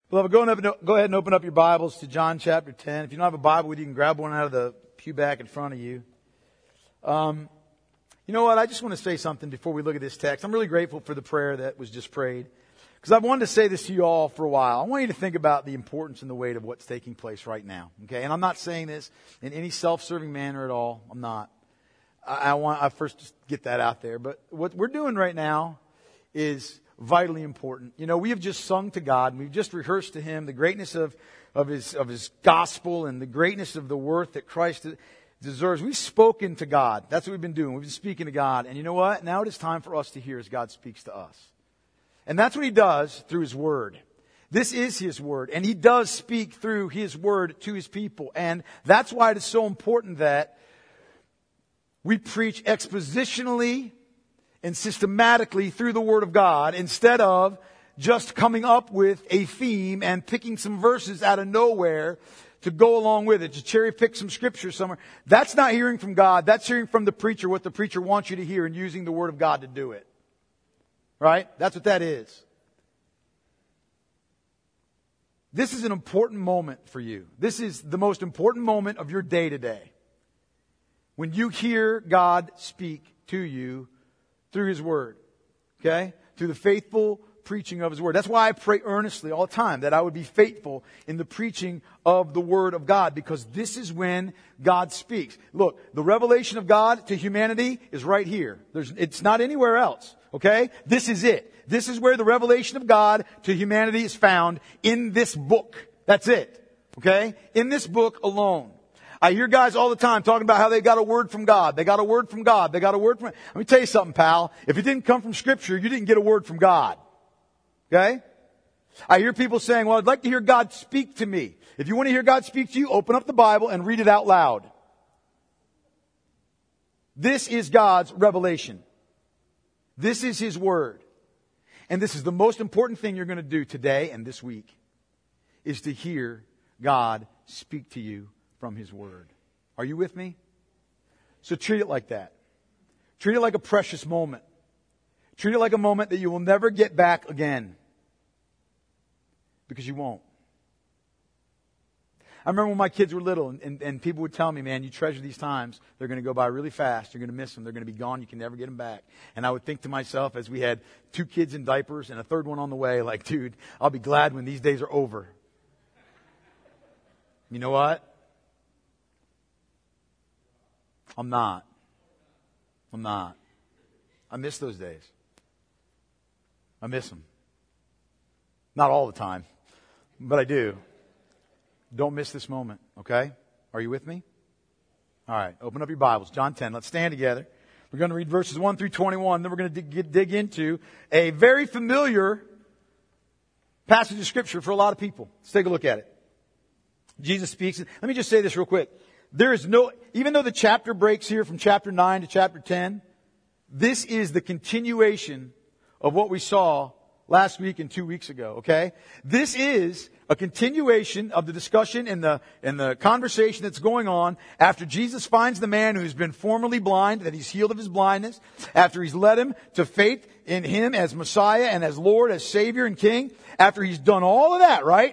Beloved, go ahead and open up your Bibles to John chapter 10. If you don't have a Bible with you, can grab one out of the pew back in front of you. You know what? I just want to say something before we look at this text. I'm really grateful for the prayer that was just prayed, because I've wanted to say this to you all for a while. I want you to think about the importance and the weight of what's taking place right now. Okay? And I'm not saying this in any self-serving manner at all. I'm not. I first just get that out there. But what we're doing right now is vitally important. You know, we have just sung to God, and we've just rehearsed to Him the greatness of His gospel and the greatness of the worth that Christ deserves. We've spoken to God. That's what we've been doing. We've been speaking to God. And you know what? Now it is time for us to hear as God speaks to us. And that's what He does through His Word. This is His Word. And He does speak through His Word to His people. And that's why it is so important that we preach expositionally and systematically through the Word of God, instead of just coming up with a theme and picking some verses out of nowhere to go along with it, to cherry pick some scripture somewhere. That's not hearing from God. That's hearing from the preacher what the preacher wants you to hear and using the Word of God to do it. Right? That's what that is. This is an important moment for you. This is the most important moment of your day today. When you hear God speak to you through His Word. Okay? Through the faithful preaching of His Word. That's why I pray earnestly all the time that I would be faithful in the preaching of the Word of God, because this is when God speaks. Look, the revelation of God to humanity is right here. It's not anywhere else. Okay? This is it. This is where the revelation of God to humanity is found, in this book. That's it. Okay? In this book alone. I hear guys all the time talking about how they got a word from God. They got a word from God. They got a word from... Let me tell you something, pal. If it didn't come from Scripture, you didn't get a word from God. Okay? I hear people saying, well, I'd like to hear God speak to me. If you want to hear God speak to you, open up the Bible and read it out loud. This is God's revelation. This is His Word. And this is the most important thing you're going to do today and this week, is to hear God speak to you from His Word. Are you with me? So treat it like that. Treat it like a precious moment. Treat it like a moment that you will never get back again. Because you won't. I remember when my kids were little and people would tell me, man, you treasure these times. They're going to go by really fast. You're going to miss them. They're going to be gone. You can never get them back. And I would think to myself, as we had 2 kids in diapers and a third one on the way, like, dude, I'll be glad when these days are over. You know what? I'm not. I miss those days. I miss them. Not all the time, but I do. Don't miss this moment, okay? Are you with me? All right, open up your Bibles. John 10. Let's stand together. We're going to read verses 1 through 21. Then we're going to dig into a very familiar passage of Scripture for a lot of people. Let's take a look at it. Jesus speaks. Let me just say this real quick. Even though the chapter breaks here from chapter 9 to chapter 10, this is the continuation of what we saw last week and 2 weeks ago, okay? This is a continuation of the discussion and the conversation that's going on after Jesus finds the man who's been formerly blind, that He's healed of his blindness, after He's led him to faith in Him as Messiah and as Lord, as Savior and King, after He's done all of that, right?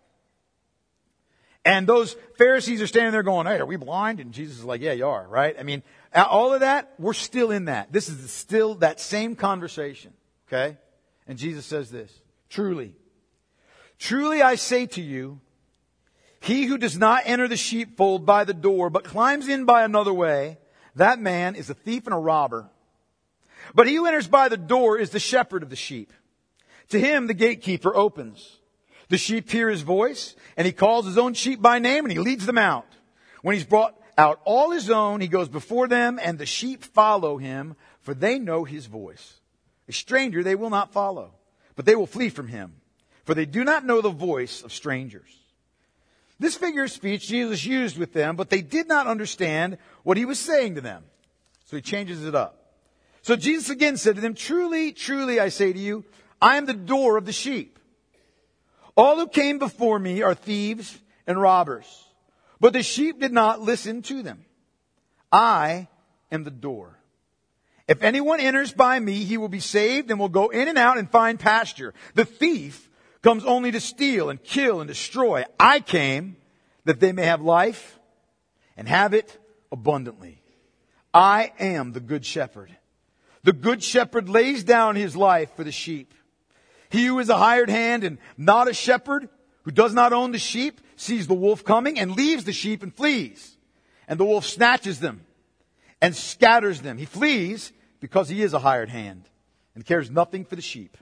And those Pharisees are standing there going, hey, are we blind? And Jesus is like, yeah, you are, right? I mean, all of that, we're still in that. This is still that same conversation, okay? And Jesus says this, truly I say to you, he who does not enter the sheepfold by the door, but climbs in by another way, that man is a thief and a robber. But he who enters by the door is the shepherd of the sheep. To him the gatekeeper opens. The sheep hear his voice, and he calls his own sheep by name, and he leads them out. When he's brought out all his own, he goes before them, and the sheep follow him, for they know his voice. A stranger they will not follow, but they will flee from him, for they do not know the voice of strangers. This figure of speech Jesus used with them, but they did not understand what He was saying to them. So He changes it up. So Jesus again said to them, truly, truly, I say to you, I am the door of the sheep. All who came before me are thieves and robbers, but the sheep did not listen to them. I am the door. If anyone enters by me, he will be saved and will go in and out and find pasture. The thief comes only to steal and kill and destroy. I came that they may have life and have it abundantly. I am the good shepherd. The good shepherd lays down his life for the sheep. He who is a hired hand and not a shepherd, who does not own the sheep, sees the wolf coming and leaves the sheep and flees. And the wolf snatches them and scatters them. He flees because he is a hired hand and cares nothing for the sheep.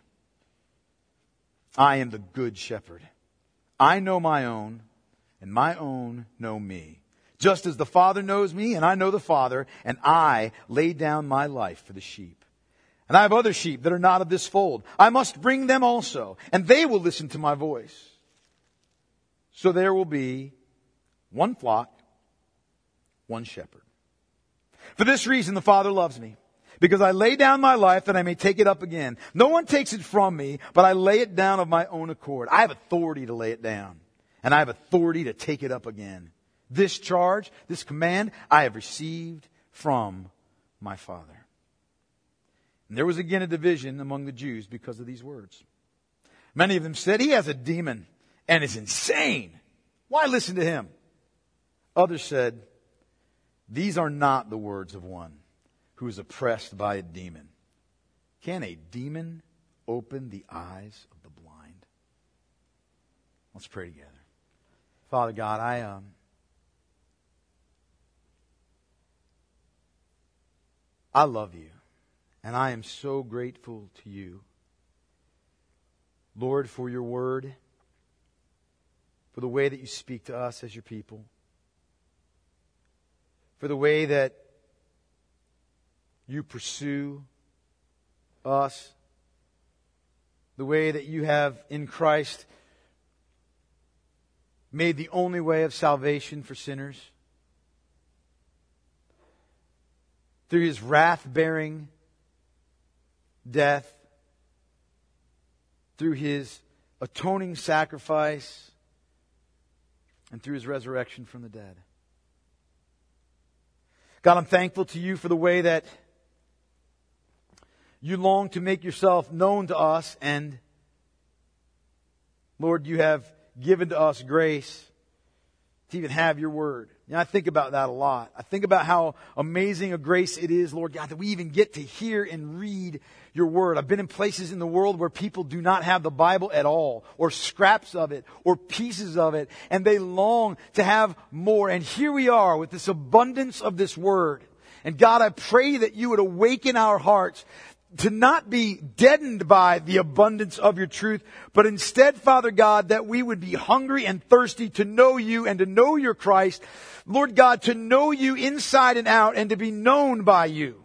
I am the good shepherd. I know my own, and my own know me. Just as the Father knows me, and I know the Father, and I lay down my life for the sheep. And I have other sheep that are not of this fold. I must bring them also, and they will listen to my voice. So there will be one flock, one shepherd. For this reason the Father loves me, because I lay down my life that I may take it up again. No one takes it from me, but I lay it down of my own accord. I have authority to lay it down, and I have authority to take it up again. This charge, this command, I have received from my Father. And there was again a division among the Jews because of these words. Many of them said, he has a demon and is insane. Why listen to him? Others said, these are not the words of one who is oppressed by a demon. Can a demon open the eyes of the blind? Let's pray together. Father God, I love you, and I am so grateful to you, Lord, for your word, for the way that you speak to us as your people, for the way that you pursue us, the way that you have in Christ made the only way of salvation for sinners. Through his wrath-bearing death, through his atoning sacrifice, and through his resurrection from the dead. God, I'm thankful to you for the way that you long to make yourself known to us, and Lord, you have given to us grace to even have your word. I think about that a lot. I think about how amazing a grace it is, Lord God, that we even get to hear and read your word. I've been in places in the world where people do not have the Bible at all, or scraps of it, or pieces of it, and they long to have more. And here we are with this abundance of this word. And God, I pray that you would awaken our hearts to not be deadened by the abundance of your truth, but instead, Father God, that we would be hungry and thirsty to know you and to know your Christ. Lord God, to know you inside and out and to be known by you.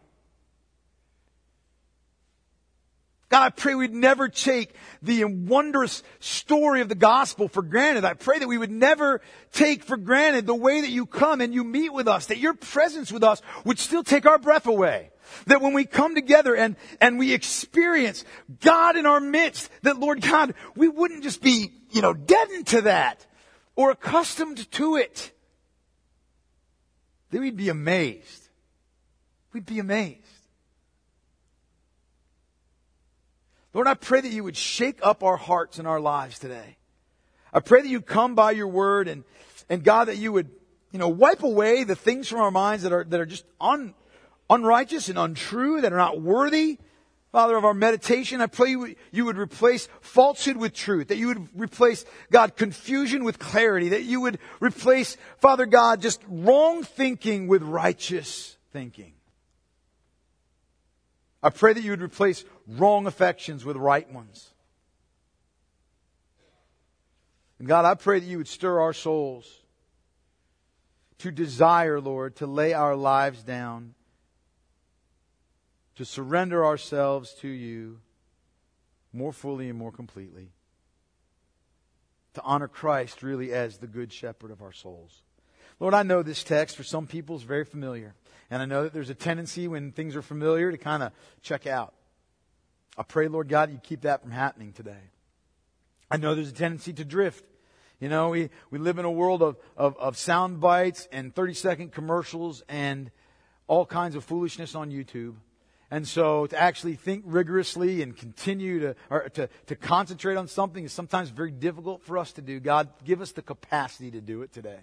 God, I pray we'd never take the wondrous story of the gospel for granted. I pray that we would never take for granted the way that you come and you meet with us, that your presence with us would still take our breath away. That when we come together and we experience God in our midst, that Lord God, we wouldn't just be, deadened to that or accustomed to it. That we'd be amazed. We'd be amazed. Lord, I pray that you would shake up our hearts and our lives today. I pray that you'd come by your word and God, that you would, wipe away the things from our minds that are just unrighteous and untrue, that are not worthy, Father, of our meditation. I pray you would replace falsehood with truth, that you would replace, God, confusion with clarity, that you would replace, Father God, just wrong thinking with righteous thinking. I pray that you would replace wrong affections with right ones. And God, I pray that you would stir our souls to desire, Lord, to lay our lives down, to surrender ourselves to you more fully and more completely, to honor Christ really as the good shepherd of our souls. Lord, I know this text for some people is very familiar. And I know that there's a tendency when things are familiar to kind of check out. I pray, Lord God, you keep that from happening today. I know there's a tendency to drift. We live in a world of sound bites and 30-second commercials and all kinds of foolishness on YouTube. And so to actually think rigorously and continue to concentrate on something is sometimes very difficult for us to do. God, give us the capacity to do it today.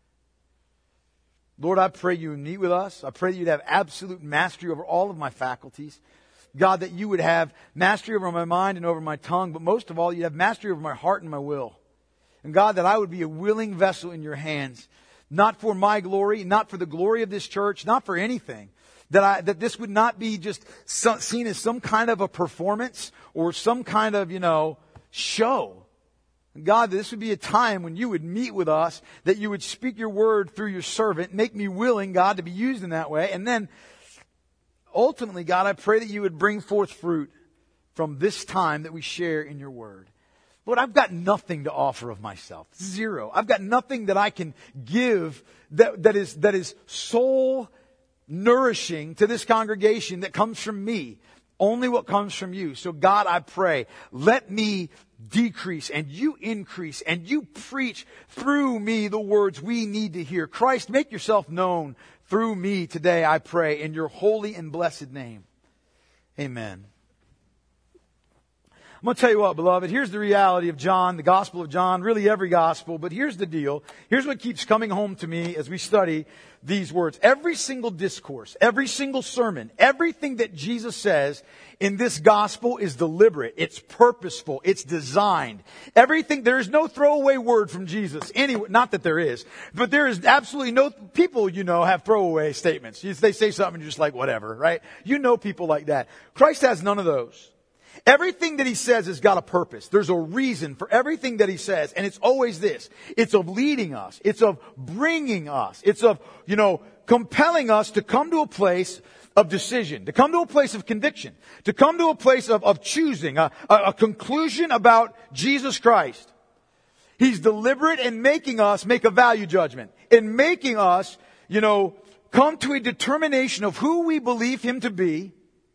Lord, I pray you would meet with us. I pray that you'd have absolute mastery over all of my faculties. God, that you would have mastery over my mind and over my tongue, but most of all, you'd have mastery over my heart and my will. And God, that I would be a willing vessel in your hands, not for my glory, not for the glory of this church, not for anything. That this would not be just seen as some kind of a performance or some kind of, show. God, this would be a time when you would meet with us, that you would speak your word through your servant, make me willing, God, to be used in that way. And then, ultimately, God, I pray that you would bring forth fruit from this time that we share in your word. Lord, I've got nothing to offer of myself. Zero. I've got nothing that I can give that is soul nourishing to this congregation that comes from me. Only what comes from you. So God, I pray, let me decrease and you increase and you preach through me the words we need to hear. Christ, make yourself known through me today, I pray, in your holy and blessed name. Amen. I'm going to tell you what, beloved, here's the reality of John, the Gospel of John, really every gospel, but here's the deal. Here's what keeps coming home to me as we study these words. Every single discourse, every single sermon, everything that Jesus says in this gospel is deliberate. It's purposeful. It's designed. Everything, there is no throwaway word from Jesus. Not that there is, but there is absolutely no, people have throwaway statements. They say something and you're just like, whatever, right? People like that. Christ has none of those. Everything that he says has got a purpose. There's a reason for everything that he says. And it's always this. It's of leading us. It's of bringing us. It's of, compelling us to come to a place of decision, to come to a place of conviction, to come to a place of choosing, a conclusion about Jesus Christ. He's deliberate in making us make a value judgment, in making us, come to a determination of who we believe him to be,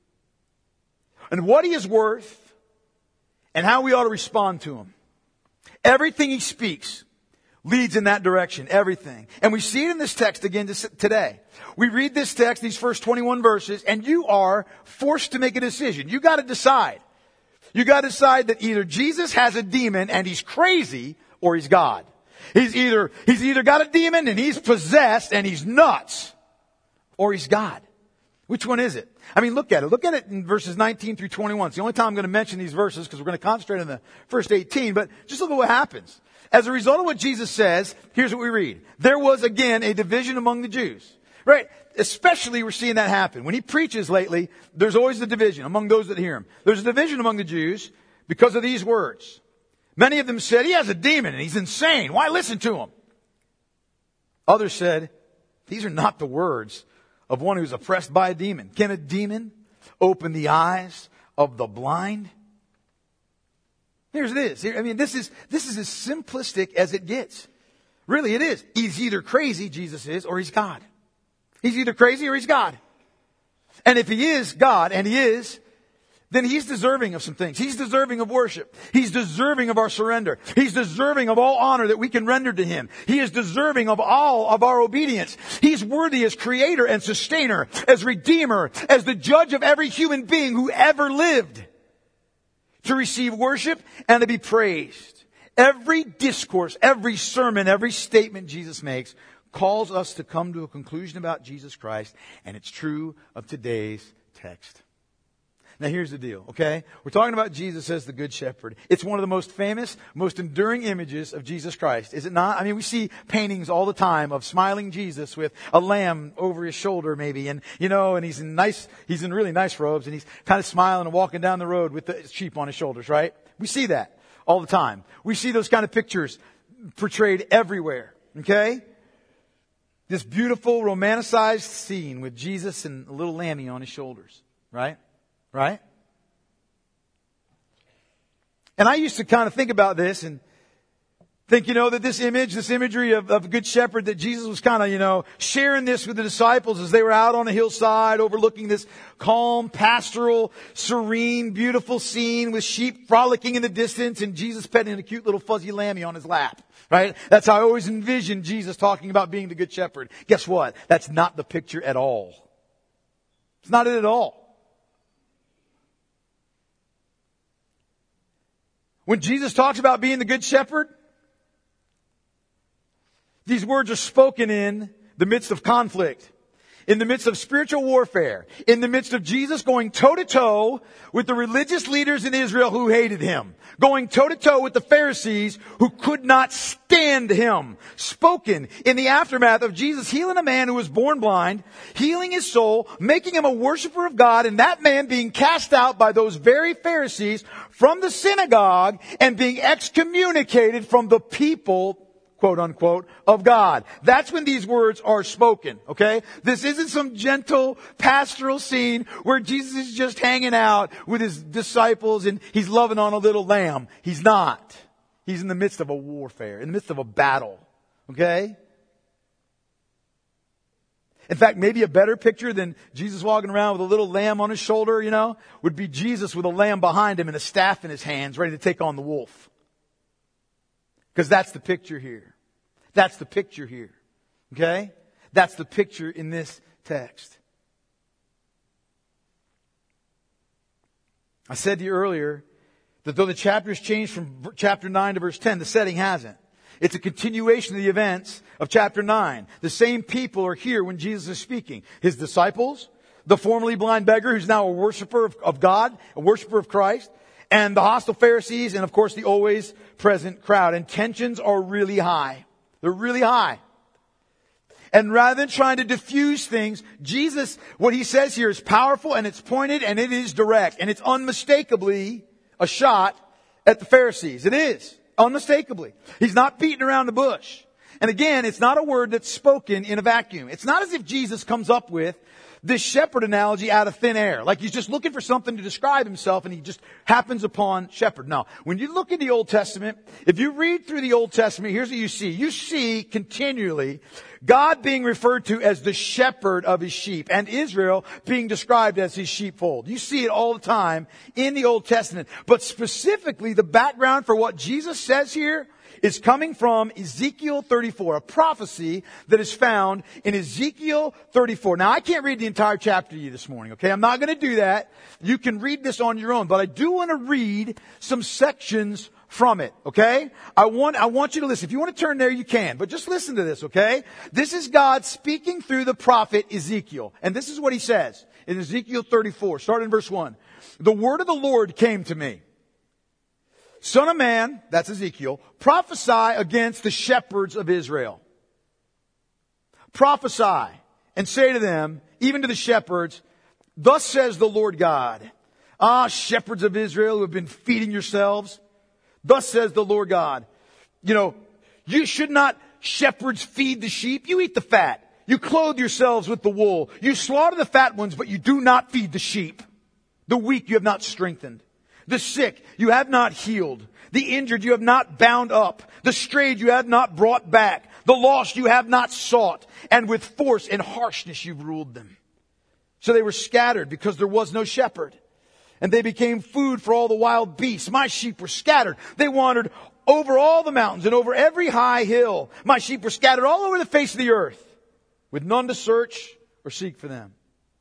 and what he is worth, and how we ought to respond to him. Everything he speaks leads in that direction. Everything. And we see it in this text again today. We read this text, these first 21 verses, and you are forced to make a decision. You got to decide. You got to decide that either Jesus has a demon and he's crazy, or he's God. He's either got a demon and he's possessed and he's nuts, or he's God. Which one is it? Look at it. Look at it in verses 19 through 21. It's the only time I'm going to mention these verses because we're going to concentrate on the first 18. But just look at what happens. As a result of what Jesus says, here's what we read. There was again a division among the Jews. Right? Especially we're seeing that happen. When he preaches lately, there's always a division among those that hear him. There's a division among the Jews because of these words. Many of them said, he has a demon and he's insane. Why listen to him? Others said, these are not the words of one who's oppressed by a demon. Can a demon open the eyes of the blind? Here's this. This is as simplistic as it gets. Really, it is. He's either crazy, Jesus is, or he's God. He's either crazy or he's God. And if he is God, and he is, then he's deserving of some things. He's deserving of worship. He's deserving of our surrender. He's deserving of all honor that we can render to him. He is deserving of all of our obedience. He's worthy as creator and sustainer, as redeemer, as the judge of every human being who ever lived, to receive worship and to be praised. Every discourse, every sermon, every statement Jesus makes calls us to come to a conclusion about Jesus Christ, and it's true of today's text. Now here's the deal, okay? We're talking about Jesus as the Good Shepherd. It's one of the most famous, most enduring images of Jesus Christ, is it not? We see paintings all the time of smiling Jesus with a lamb over his shoulder maybe, and he's in really nice robes, and he's kind of smiling and walking down the road with the sheep on his shoulders, right? We see that all the time. We see those kind of pictures portrayed everywhere, okay? This beautiful, romanticized scene with Jesus and a little lammy on his shoulders, right? Right? And I used to kind of think about this and think, that this imagery of a good shepherd, that Jesus was kind of, sharing this with the disciples as they were out on a hillside overlooking this calm, pastoral, serene, beautiful scene with sheep frolicking in the distance and Jesus petting a cute little fuzzy lammy on his lap. Right? That's how I always envisioned Jesus talking about being the good shepherd. Guess what? That's not the picture at all. It's not it at all. When Jesus talks about being the good shepherd, these words are spoken in the midst of conflict, in the midst of spiritual warfare, in the midst of Jesus going toe-to-toe with the religious leaders in Israel who hated him, going toe-to-toe with the Pharisees who could not stand him, spoken in the aftermath of Jesus healing a man who was born blind, healing his soul, making him a worshiper of God, and that man being cast out by those very Pharisees from the synagogue and being excommunicated from the people, quote unquote, of God. That's when these words are spoken, okay? This isn't some gentle pastoral scene where Jesus is just hanging out with his disciples and he's loving on a little lamb. He's not. He's in the midst of a warfare, in the midst of a battle, okay? In fact, maybe a better picture than Jesus walking around with a little lamb on his shoulder, would be Jesus with a lamb behind him and a staff in his hands, ready to take on the wolf. Because that's the picture here. That's the picture here. Okay? That's the picture in this text. I said to you earlier that though the chapter's changed from chapter 9 to verse 10, the setting hasn't. It's a continuation of the events of chapter 9. The same people are here when Jesus is speaking. His disciples, the formerly blind beggar who's now a worshiper of God, a worshiper of Christ, and the hostile Pharisees, and of course the always present crowd. And tensions are really high. They're really high. And rather than trying to diffuse things, Jesus, what he says here is powerful and it's pointed and it is direct. And it's unmistakably a shot at the Pharisees. It is. Unmistakably. He's not beating around the bush. And again, it's not a word that's spoken in a vacuum. It's not as if Jesus comes up with this shepherd analogy out of thin air. Like he's just looking for something to describe himself and he just happens upon shepherd. No. When you look at the Old Testament, if you read through the Old Testament, here's what you see. You see continually God being referred to as the shepherd of his sheep and Israel being described as his sheepfold. You see it all the time in the Old Testament. But specifically, the background for what Jesus says here is coming from Ezekiel 34, a prophecy that is found in Ezekiel 34. Now, I can't read the entire chapter to you this morning, okay? I'm not going to do that. You can read this on your own, but I do want to read some sections from it, okay? I want you to listen. If you want to turn there, you can, but just listen to this, okay? This is God speaking through the prophet Ezekiel, and this is what he says in Ezekiel 34, starting in verse 1. The word of the Lord came to me. Son of man, that's Ezekiel, prophesy against the shepherds of Israel. Prophesy and say to them, even to the shepherds, thus says the Lord God. Ah, shepherds of Israel who have been feeding yourselves. Thus says the Lord God. You should not shepherds feed the sheep. You eat the fat. You clothe yourselves with the wool. You slaughter the fat ones, but you do not feed the sheep. The weak you have not strengthened. The sick you have not healed. The injured you have not bound up. The strayed you have not brought back. The lost you have not sought. And with force and harshness you've ruled them. So they were scattered because there was no shepherd. And they became food for all the wild beasts. My sheep were scattered. They wandered over all the mountains and over every high hill. My sheep were scattered all over the face of the earth, with none to search or seek for them.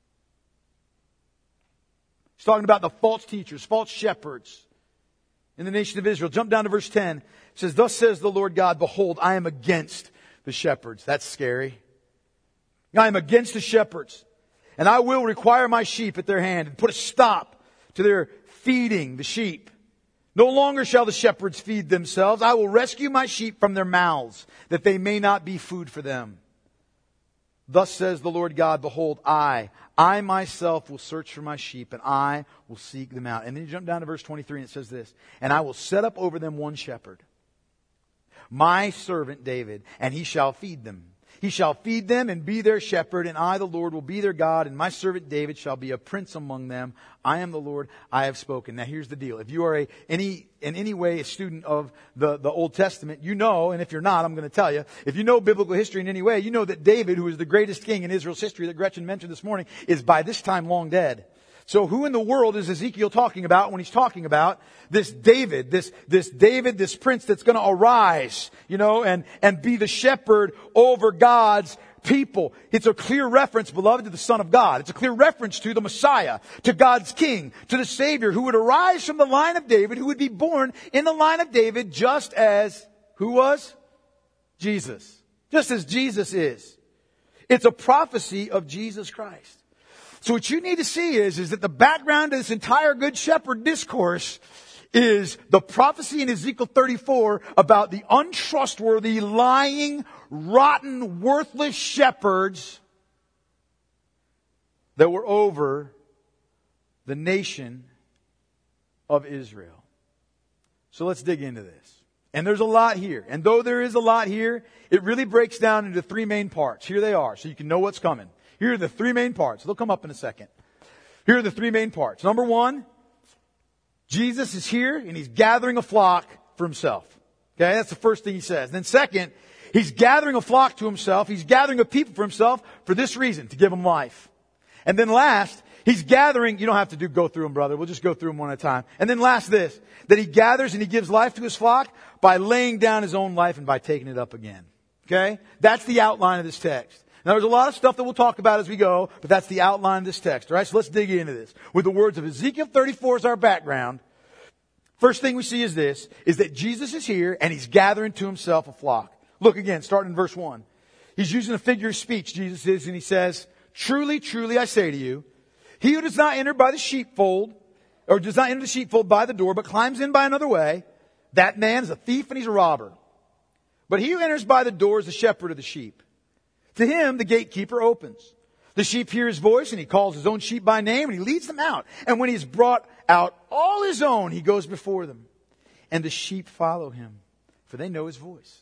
He's talking about the false teachers, false shepherds in the nation of Israel. Jump down to verse 10. It says, thus says the Lord God, behold, I am against the shepherds. That's scary. I am against the shepherds, and I will require my sheep at their hand and put a stop to their feeding the sheep. No longer shall the shepherds feed themselves. I will rescue my sheep from their mouths, that they may not be food for them. Thus says the Lord God, behold, I myself will search for my sheep, and I will seek them out. And then you jump down to verse 23, and it says this, and I will set up over them one shepherd, my servant David, and he shall feed them. He shall feed them and be their shepherd, and I, the Lord, will be their God, and my servant David shall be a prince among them. I am the Lord, I have spoken. Now here's the deal. If you are in any way a student of the Old Testament, you know, and if you're not, I'm going to tell you, if you know biblical history in any way, you know that David, who is the greatest king in Israel's history that Gretchen mentioned this morning, is by this time long dead. So who in the world is Ezekiel talking about when he's talking about this David, this prince that's going to arise, and be the shepherd over God's people. It's a clear reference, beloved, to the Son of God. It's a clear reference to the Messiah, to God's King, to the Savior who would arise from the line of David, who would be born in the line of David just as, who was? Jesus. Just as Jesus is. It's a prophecy of Jesus Christ. So what you need to see is that the background to this entire Good Shepherd discourse is the prophecy in Ezekiel 34 about the untrustworthy, lying, rotten, worthless shepherds that were over the nation of Israel. So let's dig into this. And there's a lot here. And though there is a lot here, it really breaks down into three main parts. Here they are, so you can know what's coming. Here are the three main parts. They'll come up in a second. Here are the three main parts. Number one, Jesus is here and he's gathering a flock for himself. Okay, that's the first thing he says. Then second, he's gathering a flock to himself. He's gathering a people for himself for this reason, to give them life. And then last, he's gathering, you don't have to go through them, brother. We'll just go through them one at a time. And then last this, that he gathers and he gives life to his flock by laying down his own life and by taking it up again. Okay? That's the outline of this text. Now there's a lot of stuff that we'll talk about as we go, but that's the outline of this text. All right? So let's dig into this. With the words of Ezekiel 34 as our background, first thing we see is this, is that Jesus is here and he's gathering to himself a flock. Look again, starting in verse 1. He's using a figure of speech, Jesus is, and he says, "Truly, truly, I say to you, he who does not enter by the sheepfold, or does not enter the sheepfold by the door, but climbs in by another way, that man is a thief and he's a robber. But he who enters by the door is the shepherd of the sheep. To him the gatekeeper opens. The sheep hear his voice, and he calls his own sheep by name, and he leads them out. And when he has brought out all his own, he goes before them. And the sheep follow him, for they know his voice.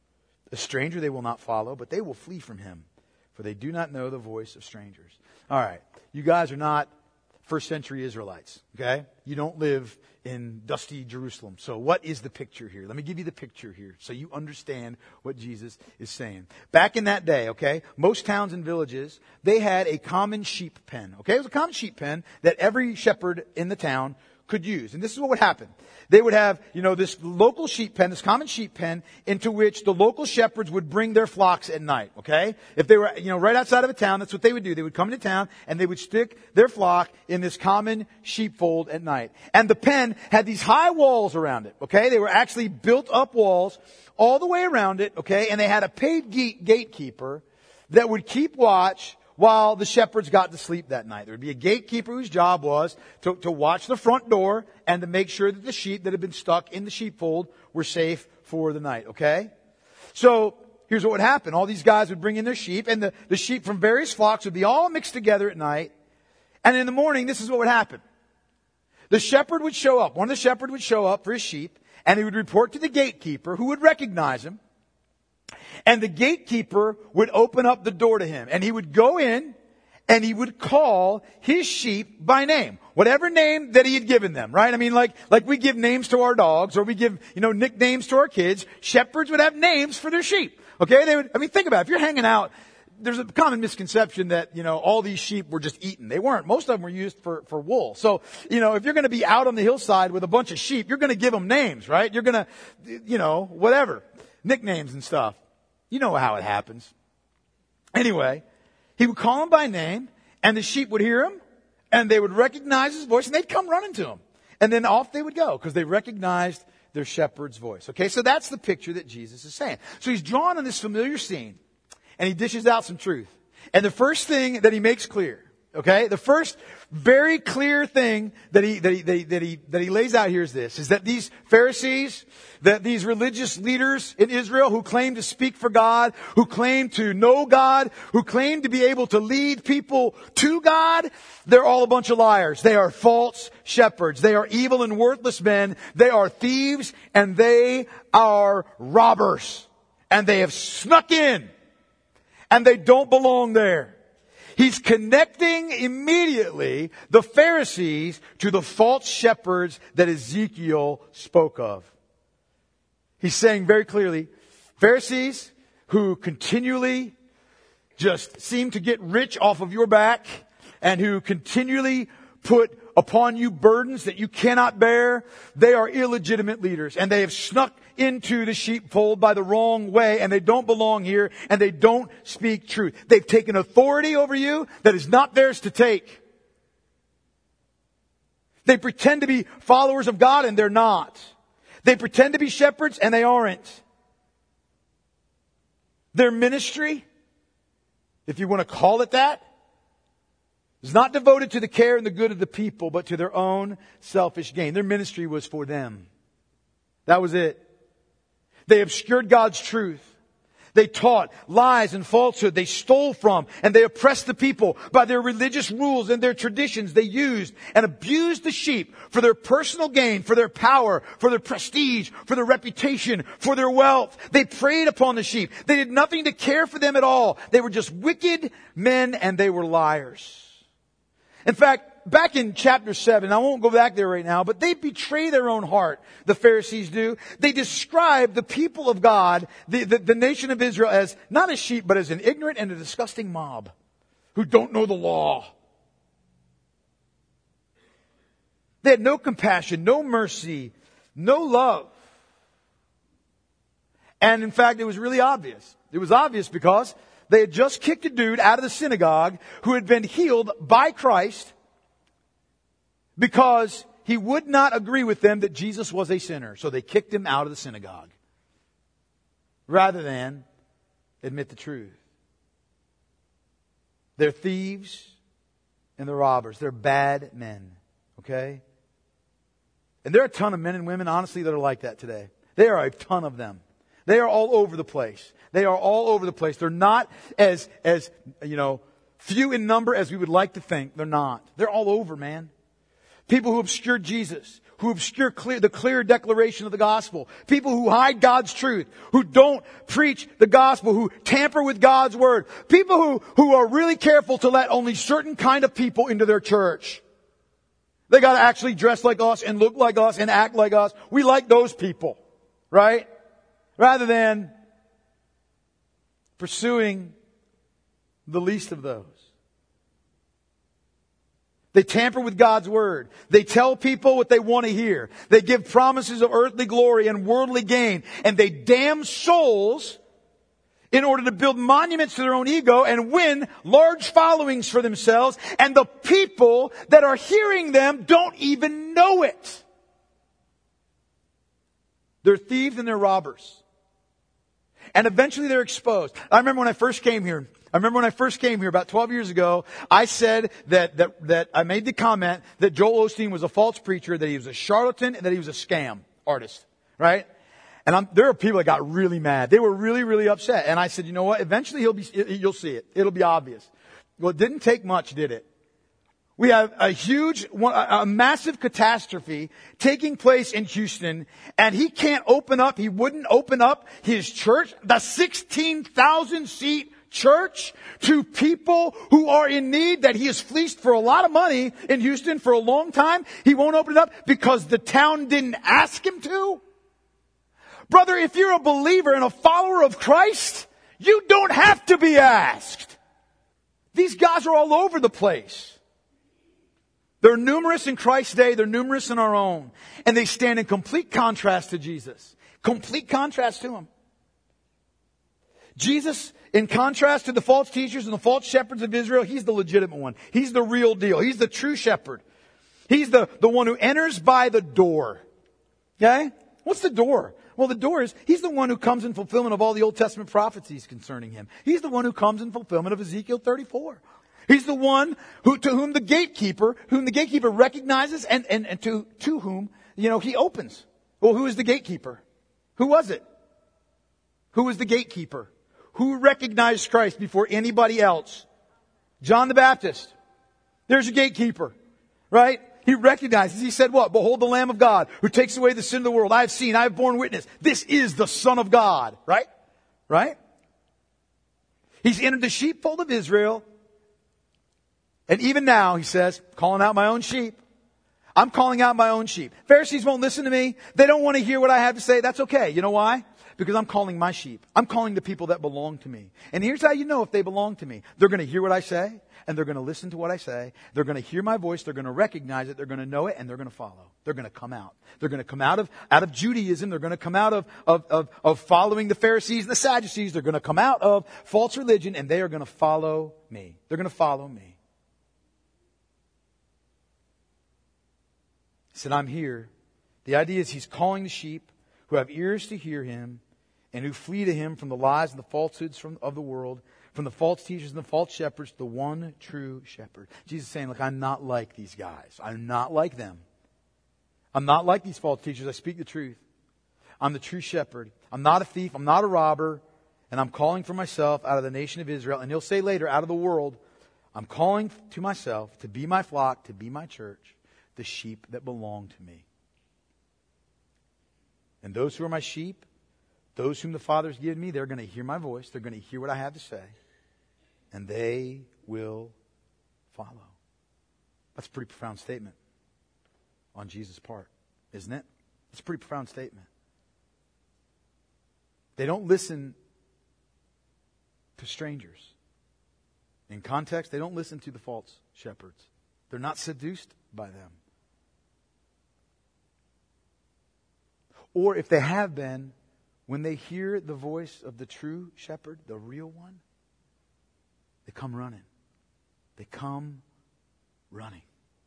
A stranger they will not follow, but they will flee from him, for they do not know the voice of strangers." All right, you guys are not first century Israelites, okay? You don't live in dusty Jerusalem. So what is the picture here? Let me give you the picture here so you understand what Jesus is saying. Back in that day, okay, most towns and villages, they had a common sheep pen, okay? It was a common sheep pen that every shepherd in the town could use. And this is what would happen. They would have, this local sheep pen, this common sheep pen, into which the local shepherds would bring their flocks at night, okay? If they were, right outside of a town, that's what they would do. They would come into town and they would stick their flock in this common sheepfold at night. And the pen had these high walls around it, okay? They were actually built up walls all the way around it, okay? And they had a paid gatekeeper that would keep watch while the shepherds got to sleep that night. There would be a gatekeeper whose job was to watch the front door and to make sure that the sheep that had been stuck in the sheepfold were safe for the night, okay? So here's what would happen. All these guys would bring in their sheep, and the sheep from various flocks would be all mixed together at night. And in the morning, this is what would happen. The shepherd would show up. One of the shepherds would show up for his sheep, and he would report to the gatekeeper, who would recognize him. And the gatekeeper would open up the door to him, and he would go in and he would call his sheep by name. Whatever name that he had given them, right? I mean, like we give names to our dogs, or we give, nicknames to our kids. Shepherds would have names for their sheep. Okay? Think about it. If you're hanging out, there's a common misconception that, all these sheep were just eaten. They weren't. Most of them were used for wool. So, if you're going to be out on the hillside with a bunch of sheep, you're going to give them names, right? You're going to, whatever. Nicknames and stuff. You know how it happens. Anyway, he would call him by name, and the sheep would hear him, and they would recognize his voice, and they'd come running to him. And then off they would go, because they recognized their shepherd's voice. Okay, so that's the picture that Jesus is saying. So he's drawn on this familiar scene, and he dishes out some truth. And the first thing that he makes clear, okay, the first very clear thing that he lays out here is this, is that these Pharisees, that these religious leaders in Israel who claim to speak for God, who claim to know God, who claim to be able to lead people to God, they're all a bunch of liars. They are false shepherds. They are evil and worthless men. They are thieves, and they are robbers. And they have snuck in, and they don't belong there. He's connecting immediately the Pharisees to the false shepherds that Ezekiel spoke of. He's saying very clearly, Pharisees who continually just seem to get rich off of your back, and who continually put upon you burdens that you cannot bear, they are illegitimate leaders, and they have snuck into the sheepfold by the wrong way, and they don't belong here, and they don't speak truth. They've taken authority over you that is not theirs to take. They pretend to be followers of God, and they're not. They pretend to be shepherds, and they aren't. Their ministry, if you want to call it that, is not devoted to the care and the good of the people, but to their own selfish gain. Their ministry was for them. That was it. They obscured God's truth. They taught lies and falsehood. They stole from and they oppressed the people by their religious rules and their traditions. They used and abused the sheep for their personal gain, for their power, for their prestige, for their reputation, for their wealth. They preyed upon the sheep. They did nothing to care for them at all. They were just wicked men and they were liars. In fact, back in chapter 7, I won't go back there right now, but they betray their own heart, the Pharisees do. They describe the people of God, the nation of Israel, as not as sheep, but as an ignorant and a disgusting mob who don't know the law. They had no compassion, no mercy, no love. And in fact, it was really obvious. It was obvious because they had just kicked a dude out of the synagogue who had been healed by Christ because he would not agree with them that Jesus was a sinner. So they kicked him out of the synagogue rather than admit the truth. They're thieves and they're robbers. They're bad men. Okay? And there are a ton of men and women, honestly, that are like that today. There are a ton of them. They are all over the place. They are all over the place. They're not as few in number as we would like to think. They're not. They're all over, man. People who obscure Jesus, who obscure the clear declaration of the gospel. People who hide God's truth, who don't preach the gospel, who tamper with God's word. People who are really careful to let only certain kind of people into their church. They got to actually dress like us and look like us and act like us. We like those people, right? Rather than pursuing the least of those. They tamper with God's word. They tell people what they want to hear. They give promises of earthly glory and worldly gain. And they damn souls in order to build monuments to their own ego and win large followings for themselves. And the people that are hearing them don't even know it. They're thieves and they're robbers. And eventually they're exposed. I remember when I first came here about 12 years ago, I said that I made the comment that Joel Osteen was a false preacher, that he was a charlatan, and that he was a scam artist. Right? And there are people that got really mad. They were really, really upset. And I said, you know what? Eventually you'll see it. It'll be obvious. Well, it didn't take much, did it? We have a massive catastrophe taking place in Houston, and he wouldn't open up his church, the 16,000 seat church, to people who are in need that he has fleeced for a lot of money in Houston for a long time. He won't open it up because the town didn't ask him to. Brother, if you're a believer and a follower of Christ, you don't have to be asked. These guys are all over the place. They're numerous in Christ's day. They're numerous in our own. And they stand in complete contrast to Jesus. Complete contrast to Him. Jesus, in contrast to the false teachers and the false shepherds of Israel, He's the legitimate one. He's the real deal. He's the true shepherd. He's the one who enters by the door. Okay? What's the door? Well, the door is, He's the one who comes in fulfillment of all the Old Testament prophecies concerning Him. He's the one who comes in fulfillment of Ezekiel 34. He's the one to whom the gatekeeper recognizes and to whom, He opens. Well, who is the gatekeeper? Who was it? Who was the gatekeeper? Who recognized Christ before anybody else? John the Baptist. There's a gatekeeper, right? He recognizes, he said what? Behold the Lamb of God who takes away the sin of the world. I have borne witness. This is the Son of God, right? Right? He's entered the sheepfold of Israel. And even now, he says, calling out my own sheep. I'm calling out my own sheep. Pharisees won't listen to me. They don't want to hear what I have to say. That's okay. You know why? Because I'm calling my sheep. I'm calling the people that belong to me. And here's how you know if they belong to me. They're going to hear what I say, and they're going to listen to what I say. They're going to hear my voice. They're going to recognize it. They're going to know it, and they're going to follow. They're going to come out. They're going to come out of Judaism. They're going to come out of following the Pharisees and the Sadducees. They're going to come out of false religion, and they are going to follow me. They're going to follow me. He said, I'm here. The idea is he's calling the sheep who have ears to hear him and who flee to him from the lies and the falsehoods of the world, from the false teachers and the false shepherds, the one true shepherd. Jesus is saying, look, I'm not like these guys. I'm not like them. I'm not like these false teachers. I speak the truth. I'm the true shepherd. I'm not a thief. I'm not a robber. And I'm calling for myself out of the nation of Israel. And he'll say later, out of the world, I'm calling to myself to be my flock, to be my church, the sheep that belong to me. And those who are my sheep, those whom the Father has given me, they're going to hear my voice. They're going to hear what I have to say. And they will follow. That's a pretty profound statement on Jesus' part, isn't it? It's a pretty profound statement. They don't listen to strangers. In context, they don't listen to the false shepherds. They're not seduced by them. Or if they have been, when they hear the voice of the true shepherd, the real one, they come running. They come running.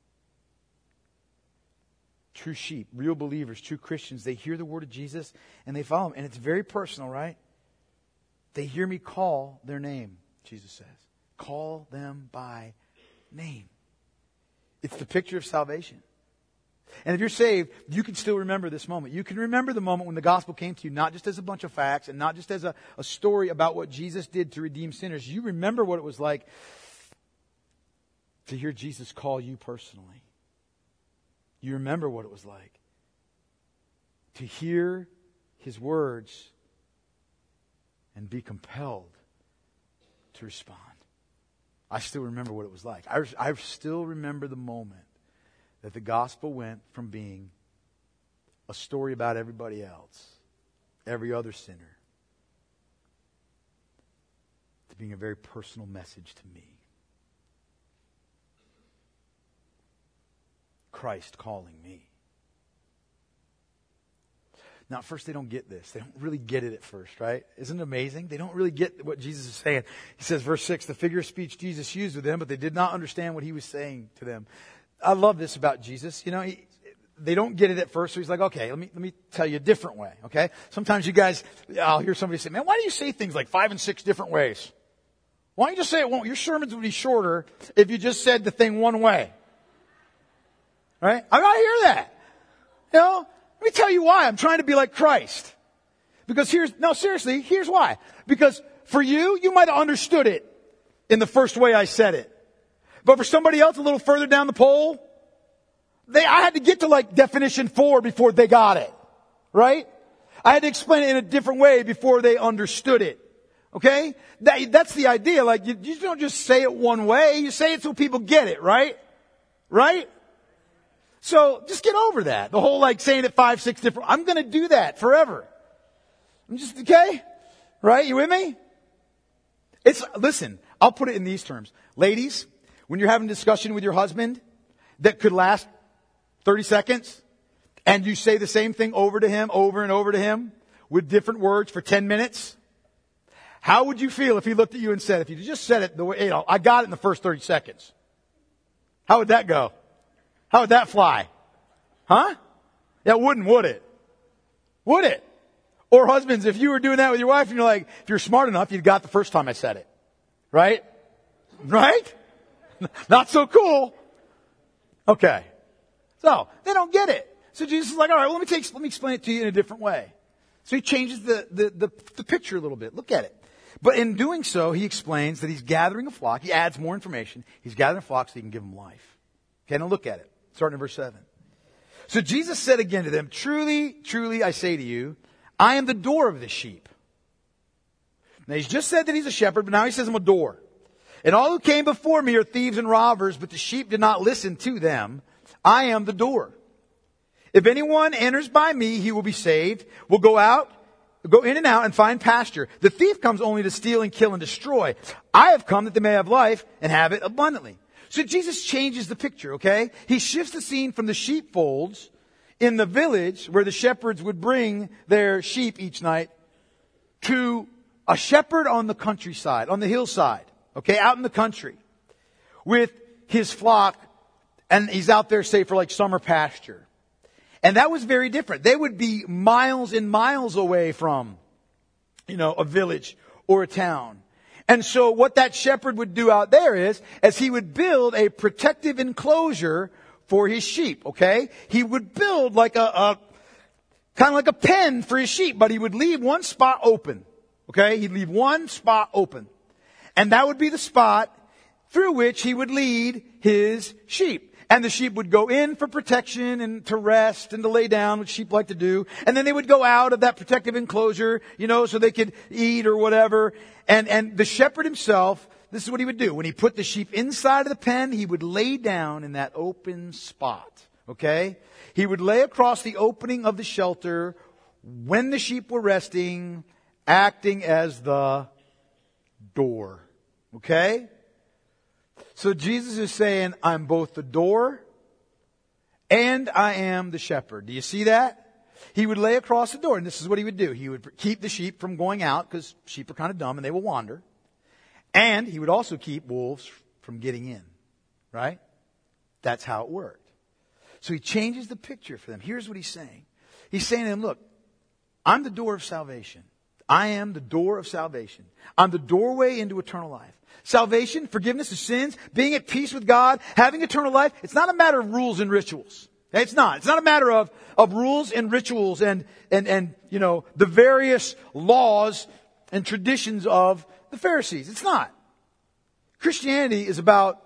True sheep, real believers, true Christians, they hear the word of Jesus and they follow him. And it's very personal, right? They hear me call their name, Jesus says. Call them by name. It's the picture of salvation. And if you're saved, you can still remember this moment. You can remember the moment when the gospel came to you, not just as a bunch of facts and not just as a story about what Jesus did to redeem sinners. You remember what it was like to hear Jesus call you personally. You remember what it was like to hear his words and be compelled to respond. I still remember what it was like. I still remember the moment that the gospel went from being a story about everybody else, every other sinner, to being a very personal message to me. Christ calling me. Now, at first they don't get this. They don't really get it at first, right? Isn't it amazing? They don't really get what Jesus is saying. He says, verse 6, the figure of speech Jesus used with them, but they did not understand what he was saying to them. I love this about Jesus. You know, they don't get it at first, so he's like, okay, let me tell you a different way, okay? Sometimes you guys, I'll hear somebody say, man, why do you say things like 5 and 6 different ways? Why don't you just say it one? Your sermons would be shorter if you just said the thing one way. Right? I gotta hear that. You know, let me tell you why. I'm trying to be like Christ. Because here's why. Because for you might have understood it in the first way I said it. But for somebody else a little further down the pole, I had to get to like definition 4 before they got it. Right? I had to explain it in a different way before they understood it. Okay? That's the idea. Like, you don't just say it one way. You say it so people get it, right? Right? So, just get over that. The whole like saying it 5, 6 different, I'm gonna do that forever. I'm just, okay? Right? You with me? Listen, I'll put it in these terms. Ladies, when you're having a discussion with your husband that could last 30 seconds, and you say the same thing over and over to him, with different words for 10 minutes, how would you feel if he looked at you and said, if you just said it the way, I got it in the first 30 seconds. How would that go? How would that fly? Huh? Yeah, wouldn't, would it? Would it? Or husbands, if you were doing that with your wife and you're like, if you're smart enough, you'd got the first time I said it. Right? Right? Not so cool. Okay. So, they don't get it. So Jesus is like, all right, well, let me explain it to you in a different way. So he changes the picture a little bit. Look at it. But in doing so, he explains that he's gathering a flock. He adds more information. He's gathering a flock so he can give them life. Okay, now look at it. Starting in verse 7. So Jesus said again to them, truly, truly, I say to you, I am the door of the sheep. Now he's just said that he's a shepherd, but now he says I'm a door. And all who came before me are thieves and robbers, but the sheep did not listen to them. I am the door. If anyone enters by me, he will be saved, will go out go in and out and find pasture. The thief comes only to steal and kill and destroy. I have come that they may have life and have it abundantly. So Jesus changes the picture, okay? He shifts the scene from the sheepfolds in the village where the shepherds would bring their sheep each night to a shepherd on the countryside, on the hillside, okay, out in the country with his flock, and he's out there, say, for like summer pasture. And that was very different. They would be miles and miles away from, a village or a town. And so what that shepherd would do out there is he would build a protective enclosure for his sheep, okay? He would build like a kind of like a pen for his sheep, but he would leave one spot open, okay? He'd leave one spot open. And that would be the spot through which he would lead his sheep. And the sheep would go in for protection and to rest and to lay down, which sheep like to do. And then they would go out of that protective enclosure, so they could eat or whatever. And the shepherd himself, this is what he would do. When he put the sheep inside of the pen, he would lay down in that open spot. Okay? He would lay across the opening of the shelter when the sheep were resting, acting as the door. Okay? So Jesus is saying, I'm both the door and I am the shepherd. Do you see that? He would lay across the door, and this is what he would do. He would keep the sheep from going out, because sheep are kind of dumb and they will wander. And he would also keep wolves from getting in. Right? That's how it worked. So he changes the picture for them. Here's what he's saying. He's saying to them, look, I'm the door of salvation. I am the door of salvation. I'm the doorway into eternal life. Salvation, forgiveness of sins, being at peace with God, having eternal life. It's not a matter of rules and rituals. It's not. It's not a matter of rules and rituals and the various laws and traditions of the Pharisees. It's not. Christianity is about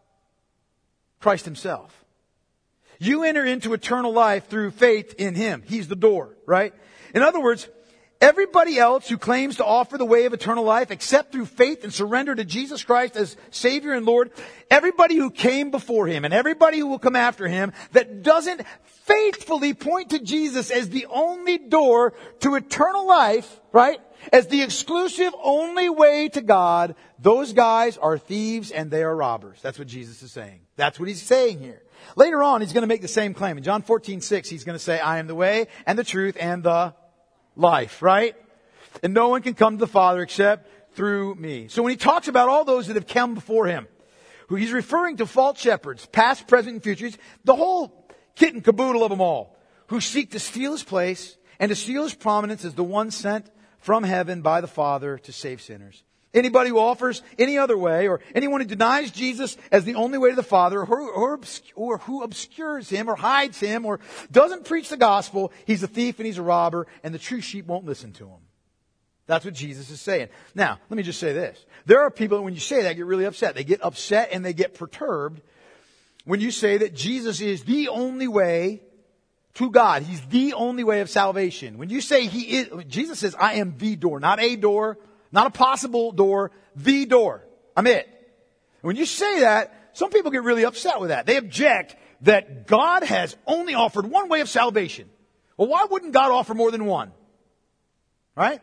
Christ himself. You enter into eternal life through faith in him. He's the door, right? In other words, everybody else who claims to offer the way of eternal life except through faith and surrender to Jesus Christ as Savior and Lord, everybody who came before him and everybody who will come after him that doesn't faithfully point to Jesus as the only door to eternal life, right? As the exclusive only way to God, those guys are thieves and they are robbers. That's what Jesus is saying. That's what he's saying here. Later on, he's going to make the same claim. In John 14:6, he's going to say, I am the way and the truth and the life, right? And no one can come to the Father except through me. So when he talks about all those that have come before him, who he's referring to false shepherds, past, present, and future, the whole kit and caboodle of them all, who seek to steal his place and to steal his prominence as the one sent from heaven by the Father to save sinners. Anybody who offers any other way, or anyone who denies Jesus as the only way to the Father, or who obscures him, or hides him, or doesn't preach the gospel, he's a thief and he's a robber, and the true sheep won't listen to him. That's what Jesus is saying. Now, let me just say this. There are people, when you say that, get really upset. They get upset and they get perturbed when you say that Jesus is the only way to God. He's the only way of salvation. When you say Jesus says, I am the door, not a door, not a possible door, the door. I'm it. When you say that, some people get really upset with that. They object that God has only offered one way of salvation. Well, why wouldn't God offer more than one? Right?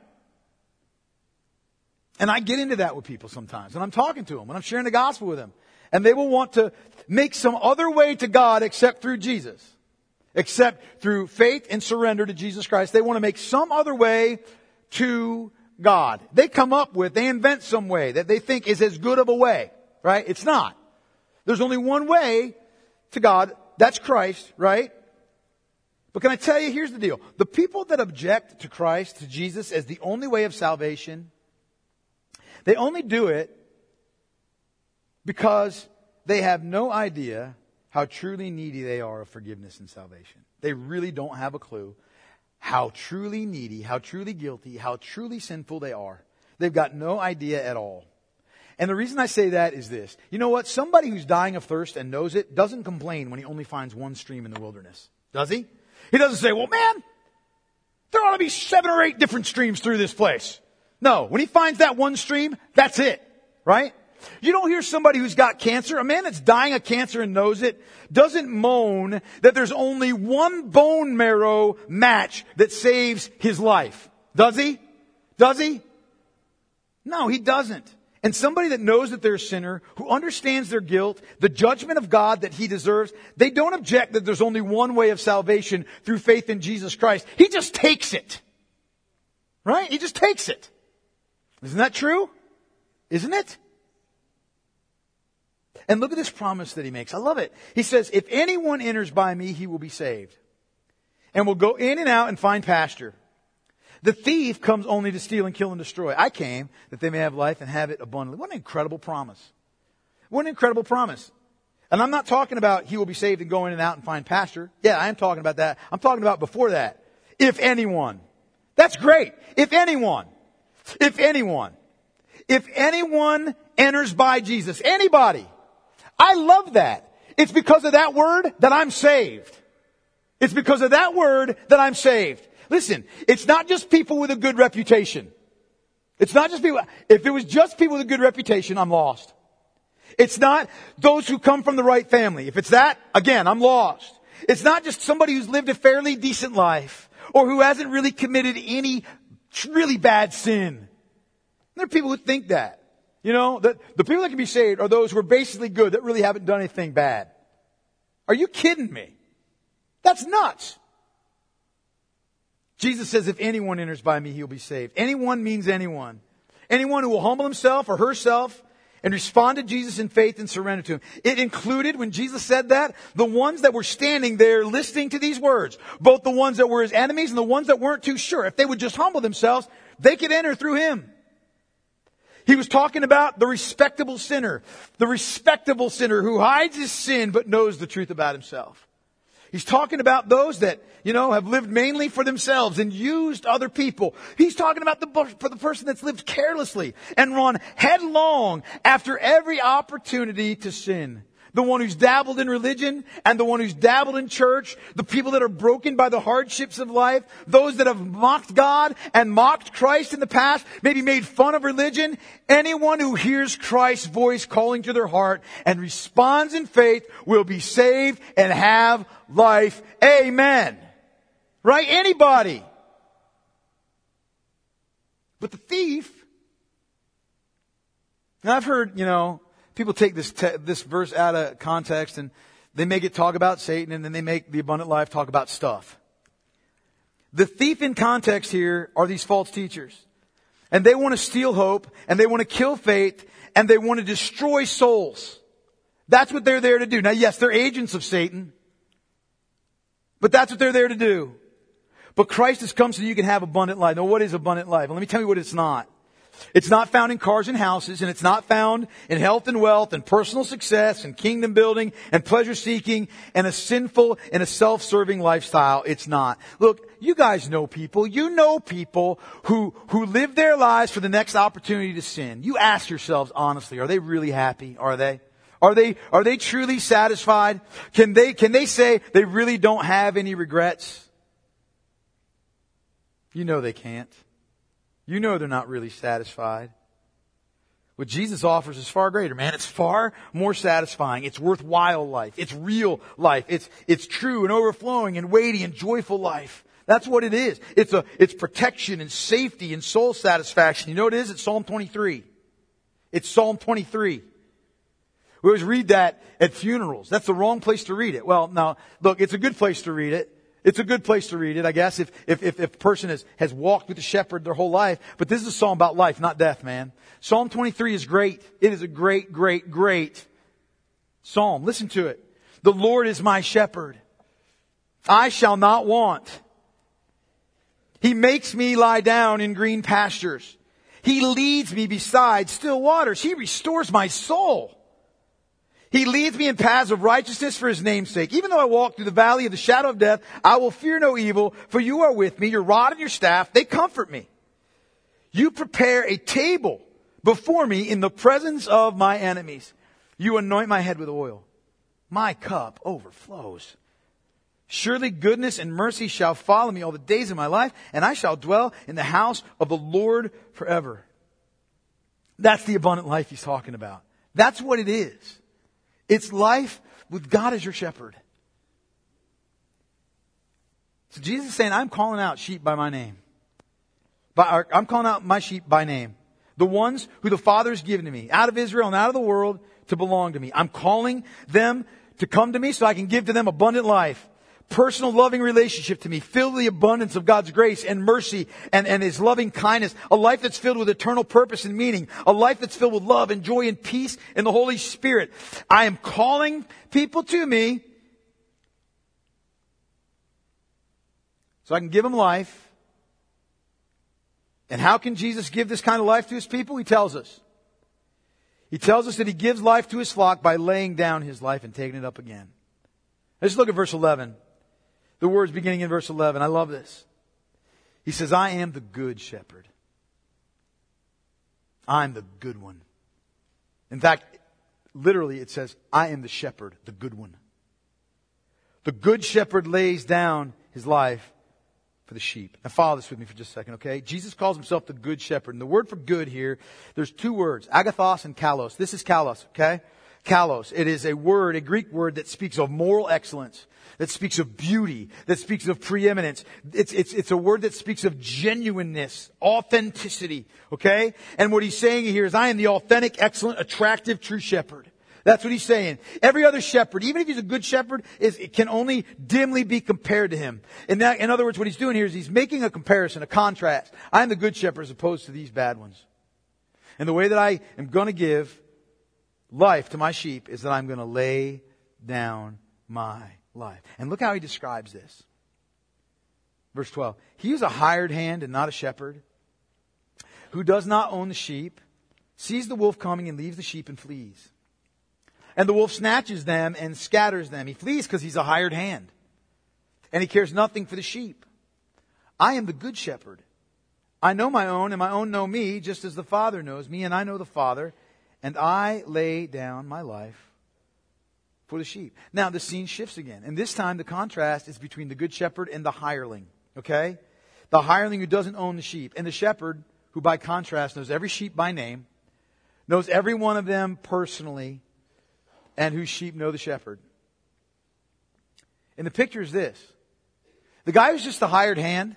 And I get into that with people sometimes. And I'm talking to them, and I'm sharing the gospel with them. And they will want to make some other way to God except through Jesus. Except through faith and surrender to Jesus Christ. They want to make some other way to God. They invent some way that they think is as good of a way, right? It's not. There's only one way to God. That's Christ, right? But can I tell you, here's the deal. The people that object to Christ, to Jesus as the only way of salvation, they only do it because they have no idea how truly needy they are of forgiveness and salvation. They really don't have a clue how truly needy, how truly guilty, how truly sinful they are. They've got no idea at all. And the reason I say that is this. You know what? Somebody who's dying of thirst and knows it doesn't complain when he only finds one stream in the wilderness. Does he? He doesn't say, well, man, there ought to be 7 or 8 different streams through this place. No, when he finds that one stream, that's it. Right? You don't hear somebody who's got cancer, a man that's dying of cancer and knows it, doesn't moan that there's only one bone marrow match that saves his life. Does he? Does he? No, he doesn't. And somebody that knows that they're a sinner, who understands their guilt, the judgment of God that he deserves, they don't object that there's only one way of salvation through faith in Jesus Christ. He just takes it. Right? He just takes it. Isn't that true? Isn't it? And look at this promise that he makes. I love it. He says, if anyone enters by me, he will be saved, and will go in and out and find pasture. The thief comes only to steal and kill and destroy. I came that they may have life and have it abundantly. What an incredible promise. What an incredible promise. And I'm not talking about he will be saved and go in and out and find pasture. Yeah, I am talking about that. I'm talking about before that. If anyone. That's great. If anyone. If anyone. If anyone enters by Jesus. Anybody. I love that. It's because of that word that I'm saved. It's because of that word that I'm saved. Listen, it's not just people with a good reputation. It's not just people. If it was just people with a good reputation, I'm lost. It's not those who come from the right family. If it's that, again, I'm lost. It's not just somebody who's lived a fairly decent life or who hasn't really committed any really bad sin. There are people who think that. You know, that the people that can be saved are those who are basically good, that really haven't done anything bad. Are you kidding me? That's nuts. Jesus says, if anyone enters by me, he'll be saved. Anyone means anyone. Anyone who will humble himself or herself and respond to Jesus in faith and surrender to him. It included, when Jesus said that, the ones that were standing there listening to these words. Both the ones that were his enemies and the ones that weren't too sure. If they would just humble themselves, they could enter through him. He was talking about the respectable sinner. The respectable sinner who hides his sin but knows the truth about himself. He's talking about those that, have lived mainly for themselves and used other people. He's talking about for the person that's lived carelessly and run headlong after every opportunity to sin. The one who's dabbled in religion and the one who's dabbled in church. The people that are broken by the hardships of life. Those that have mocked God and mocked Christ in the past. Maybe made fun of religion. Anyone who hears Christ's voice calling to their heart and responds in faith will be saved and have life. Amen. Right? Anybody. But the thief. And I've heard, people take this verse out of context and they make it talk about Satan, and then they make the abundant life talk about stuff. The thief in context here are these false teachers. And they want to steal hope, and they want to kill faith, and they want to destroy souls. That's what they're there to do. Now, yes, they're agents of Satan, but that's what they're there to do. But Christ has come so that you can have abundant life. Now, what is abundant life? Well, let me tell you what it's not. It's not found in cars and houses, and it's not found in health and wealth and personal success and kingdom building and pleasure seeking and a sinful and a self-serving lifestyle. It's not. Look, you guys know people. You know people who live their lives for the next opportunity to sin. You ask yourselves honestly, are they really happy? Are they? Are they truly satisfied? Can they say they really don't have any regrets? You know they can't. You know they're not really satisfied. What Jesus offers is far greater, man. It's far more satisfying. It's worthwhile life. It's real life. It's true and overflowing and weighty and joyful life. That's what it is. It's protection and safety and soul satisfaction. You know what it is? It's Psalm 23. It's Psalm 23. We always read that at funerals. That's the wrong place to read it. Well, now, look, it's a good place to read it. It's a good place to read it, I guess, if a person has walked with the shepherd their whole life. But this is a psalm about life, not death, man. Psalm 23 is great. It is a great, great, great psalm. Listen to it. The Lord is my shepherd. I shall not want. He makes me lie down in green pastures. He leads me beside still waters. He restores my soul. He leads me in paths of righteousness for His name's sake. Even though I walk through the valley of the shadow of death, I will fear no evil, for you are with me. Your rod and your staff, they comfort me. You prepare a table before me in the presence of my enemies. You anoint my head with oil. My cup overflows. Surely goodness and mercy shall follow me all the days of my life, and I shall dwell in the house of the Lord forever. That's the abundant life He's talking about. That's what it is. It's life with God as your shepherd. So Jesus is saying, I'm calling out sheep by my name. I'm calling out my sheep by name. The ones who the Father has given to me, out of Israel and out of the world, to belong to me. I'm calling them to come to me so I can give to them abundant life. Personal loving relationship to me, filled with the abundance of God's grace and mercy and His loving kindness. A life that's filled with eternal purpose and meaning. A life that's filled with love and joy and peace in the Holy Spirit. I am calling people to me so I can give them life. And how can Jesus give this kind of life to His people? He tells us. He tells us that He gives life to His flock by laying down His life and taking it up again. Let's look at verse 11. The words beginning in verse 11. I love this. He says, I am the good shepherd. I'm the good one. In fact, literally it says, I am the shepherd, the good one. The good shepherd lays down his life for the sheep. Now follow this with me for just a second, okay? Jesus calls Himself the good shepherd. And the word for good here, there's two words, agathos and kalos. This is kalos, okay? Kalos. It is a word, a Greek word that speaks of moral excellence, that speaks of beauty, that speaks of preeminence. It's a word that speaks of genuineness, authenticity, okay? And what He's saying here is, I am the authentic, excellent, attractive, true shepherd. That's what He's saying. Every other shepherd, even if he's a good shepherd, it can only dimly be compared to Him. In other words, what He's doing here is He's making a comparison, a contrast. I am the good shepherd as opposed to these bad ones. And the way that I am going to give life to my sheep is that I'm going to lay down my life. And look how He describes this. Verse 12. He is a hired hand and not a shepherd, who does not own the sheep, sees the wolf coming and leaves the sheep and flees. And the wolf snatches them and scatters them. He flees because he's a hired hand. And he cares nothing for the sheep. I am the good shepherd. I know my own, and my own know me, just as the Father knows me, and I know the Father. And I lay down my life for the sheep. Now the scene shifts again. And this time the contrast is between the good shepherd and the hireling. Okay? The hireling who doesn't own the sheep. And the shepherd who by contrast knows every sheep by name, knows every one of them personally, and whose sheep know the shepherd. And the picture is this. The guy who's just the hired hand,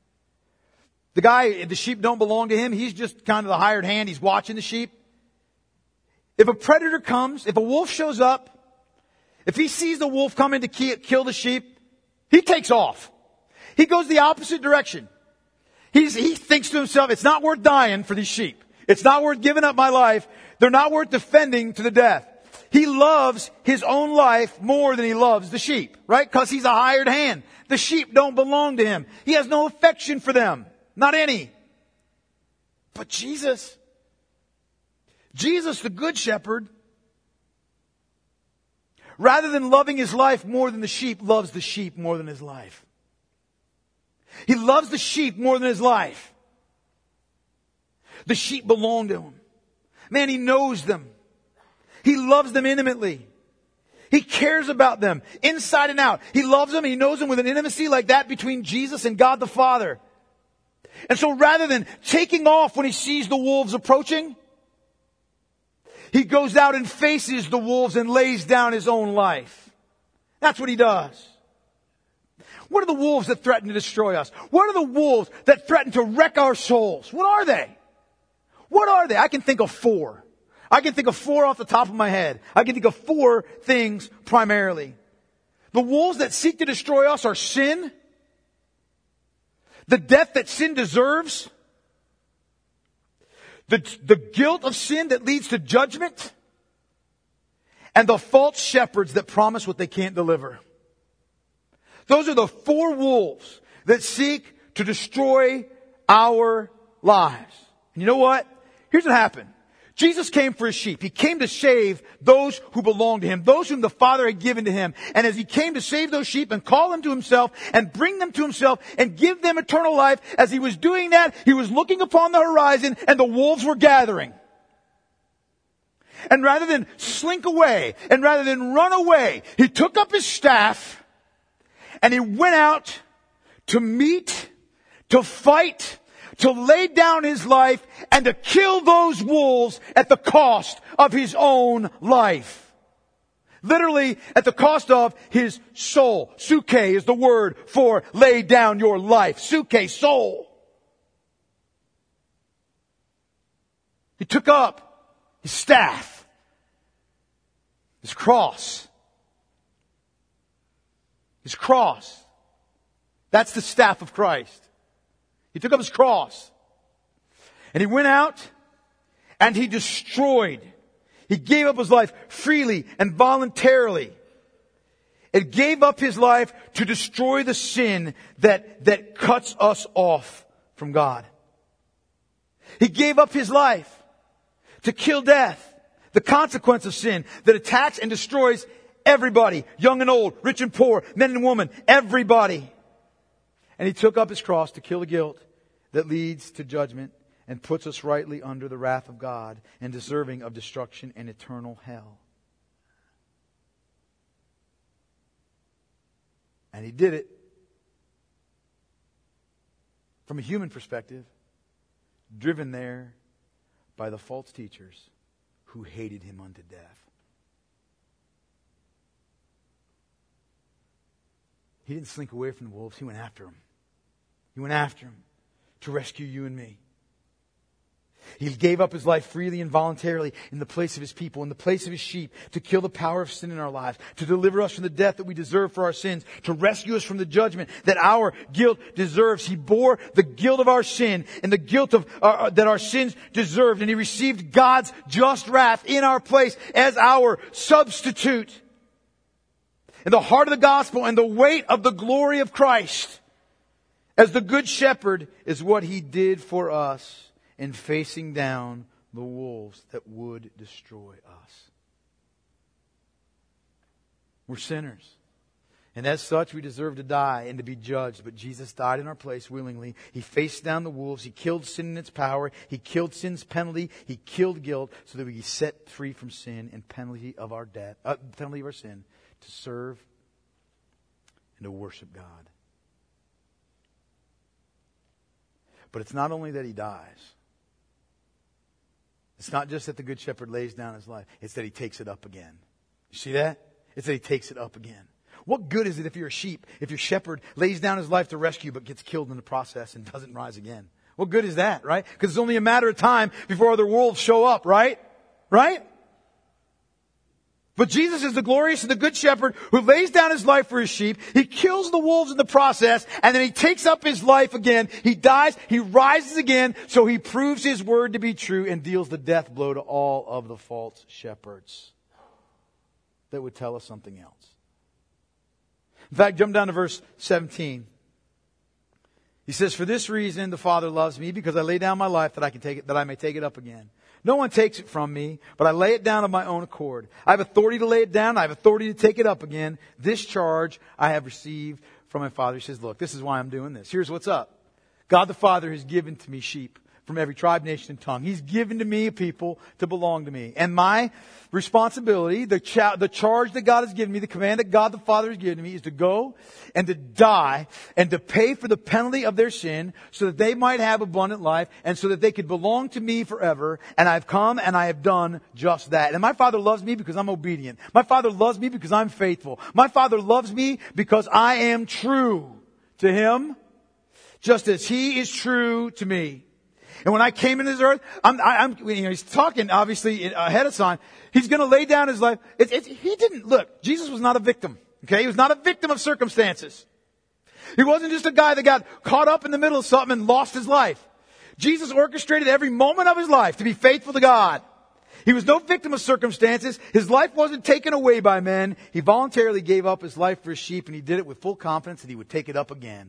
the sheep don't belong to him, he's just kind of the hired hand, he's watching the sheep. If a predator comes, if a wolf shows up, if he sees the wolf coming to kill the sheep, he takes off. He goes the opposite direction. He thinks to himself, it's not worth dying for these sheep. It's not worth giving up my life. They're not worth defending to the death. He loves his own life more than he loves the sheep, right? Because he's a hired hand. The sheep don't belong to him. He has no affection for them. Not any. But Jesus, the good shepherd, rather than loving his life more than the sheep, loves the sheep more than his life. He loves the sheep more than his life. The sheep belong to him. Man, he knows them. He loves them intimately. He cares about them inside and out. He loves them. He knows them with an intimacy like that between Jesus and God the Father. And so rather than taking off when he sees the wolves approaching, he goes out and faces the wolves and lays down his own life. That's what he does. What are the wolves that threaten to destroy us? What are the wolves that threaten to wreck our souls? What are they? What are they? I can think of four. I can think of four off the top of my head. I can think of four things primarily. The wolves that seek to destroy us are sin, the death that sin deserves, the guilt of sin that leads to judgment, and the false shepherds that promise what they can't deliver. Those are the four wolves that seek to destroy our lives. And you know what? Here's what happened. Jesus came for his sheep. He came to save those who belong to him, those whom the Father had given to him. And as he came to save those sheep and call them to himself and bring them to himself and give them eternal life, as he was doing that, he was looking upon the horizon and the wolves were gathering. And rather than slink away and rather than run away, he took up his staff and he went out to meet, to fight, to lay down his life and to kill those wolves at the cost of his own life. Literally at the cost of his soul. Suke is the word for lay down your life. Suke, soul. He took up his staff, his cross. His cross. That's the staff of Christ. He took up his cross. And he went out and he destroyed. He gave up his life freely and voluntarily. It gave up his life to destroy the sin that cuts us off from God. He gave up his life to kill death, the consequence of sin that attacks and destroys everybody, young and old, rich and poor, men and women, everybody. And he took up his cross to kill the guilt that leads to judgment and puts us rightly under the wrath of God and deserving of destruction and eternal hell. And he did it from a human perspective, driven there by the false teachers who hated him unto death. He didn't slink away from the wolves. He went after them. He went after them to rescue you and me. He gave up his life freely and voluntarily in the place of his people, in the place of his sheep, to kill the power of sin in our lives, to deliver us from the death that we deserve for our sins, to rescue us from the judgment that our guilt deserves. He bore the guilt of our sin and the guilt of that our sins deserved, and he received God's just wrath in our place as our substitute. And the heart of the gospel and the weight of the glory of Christ as the good shepherd is what he did for us in facing down the wolves that would destroy us. We're sinners. And as such, we deserve to die and to be judged. But Jesus died in our place willingly. He faced down the wolves. He killed sin in its power. He killed sin's penalty. He killed guilt so that we be set free from sin and penalty of our penalty of our sin, to serve and to worship God. But it's not only that he dies. It's not just that the Good Shepherd lays down his life. It's that he takes it up again. You see that? It's that he takes it up again. What good is it if you're a sheep, if your shepherd lays down his life to rescue but gets killed in the process and doesn't rise again? What good is that, right? Because it's only a matter of time before other wolves show up, right? Right? But Jesus is the glorious and the good shepherd who lays down his life for his sheep. He kills the wolves in the process, and then he takes up his life again. He dies, he rises again, so he proves his word to be true and deals the death blow to all of the false shepherds that would tell us something else. In fact, jump down to verse 17. He says, "For this reason the Father loves me, because I lay down my life that I may take it up again. No one takes it from me, but I lay it down of my own accord. I have authority to lay it down. I have authority to take it up again. This charge I have received from my Father." He says, look, this is why I'm doing this. Here's what's up. God the Father has given to me sheep from every tribe, nation, and tongue. He's given to me a people to belong to me. And my responsibility, the charge that God has given me, the command that God the Father has given to me, is to go and to die and to pay for the penalty of their sin so that they might have abundant life and so that they could belong to me forever. And I've come and I have done just that. And my Father loves me because I'm obedient. My Father loves me because I'm faithful. My Father loves me because I am true to Him, just as He is true to me. And when I came into this earth, he's talking obviously ahead of time. He's going to lay down his life. Jesus was not a victim. Okay. He was not a victim of circumstances. He wasn't just a guy that got caught up in the middle of something and lost his life. Jesus orchestrated every moment of his life to be faithful to God. He was no victim of circumstances. His life wasn't taken away by men. He voluntarily gave up his life for his sheep, and he did it with full confidence that he would take it up again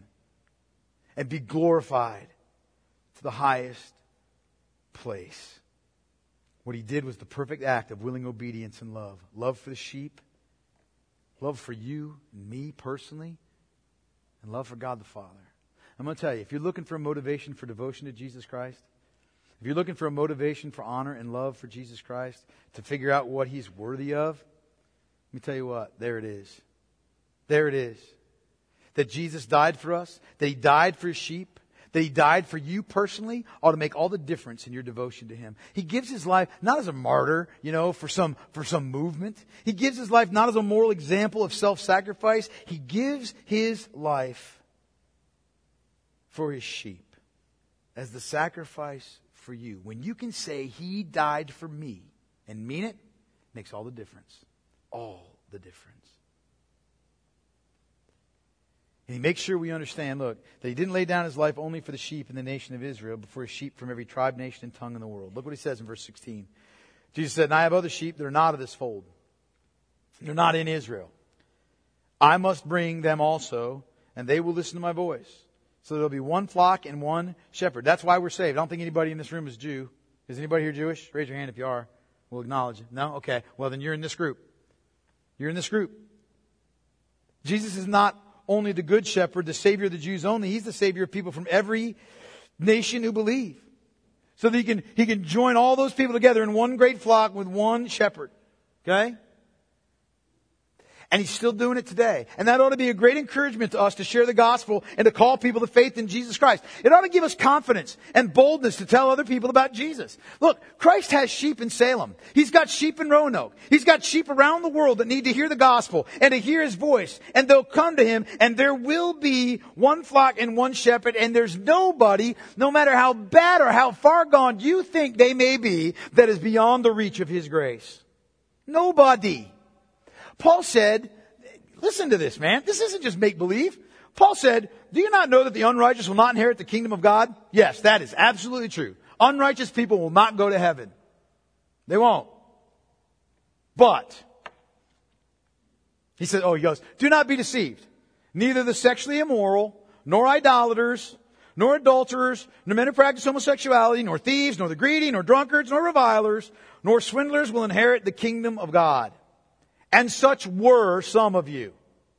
and be glorified to the highest place. What he did was the perfect act of willing obedience and love. Love for the sheep, love for you and me personally, and love for God the Father. I'm going to tell you, if you're looking for a motivation for devotion to Jesus Christ, if you're looking for a motivation for honor and love for Jesus Christ, to figure out what He's worthy of, let me tell you what, there it is. There it is. That Jesus died for us, that He died for His sheep, that He died for you personally, ought to make all the difference in your devotion to Him. He gives His life not as a martyr, for some movement. He gives His life not as a moral example of self-sacrifice. He gives His life for His sheep as the sacrifice for you. When you can say He died for me and mean it, makes all the difference. All the difference. And He makes sure we understand, look, that He didn't lay down His life only for the sheep in the nation of Israel, but for His sheep from every tribe, nation, and tongue in the world. Look what He says in verse 16. Jesus said, and I have other sheep that are not of this fold. They're not in Israel. I must bring them also, and they will listen to my voice. So there'll be one flock and one shepherd. That's why we're saved. I don't think anybody in this room is Jew. Is anybody here Jewish? Raise your hand if you are. We'll acknowledge it. No? Okay. Well, then you're in this group. You're in this group. Jesus is not only the good shepherd, the Savior of the Jews only. He's the Savior of people from every nation who believe. So that he can join all those people together in one great flock with one shepherd. Okay? And He's still doing it today. And that ought to be a great encouragement to us to share the gospel and to call people to faith in Jesus Christ. It ought to give us confidence and boldness to tell other people about Jesus. Look, Christ has sheep in Salem. He's got sheep in Roanoke. He's got sheep around the world that need to hear the gospel and to hear His voice. And they'll come to Him, and there will be one flock and one shepherd, and there's nobody, no matter how bad or how far gone you think they may be, that is beyond the reach of His grace. Nobody. Paul said, listen to this, man. This isn't just make-believe. Paul said, do you not know that the unrighteous will not inherit the kingdom of God? Yes, that is absolutely true. Unrighteous people will not go to heaven. They won't. But, he goes, do not be deceived. Neither the sexually immoral, nor idolaters, nor adulterers, nor men who practice homosexuality, nor thieves, nor the greedy, nor drunkards, nor revilers, nor swindlers will inherit the kingdom of God. And such were some of you.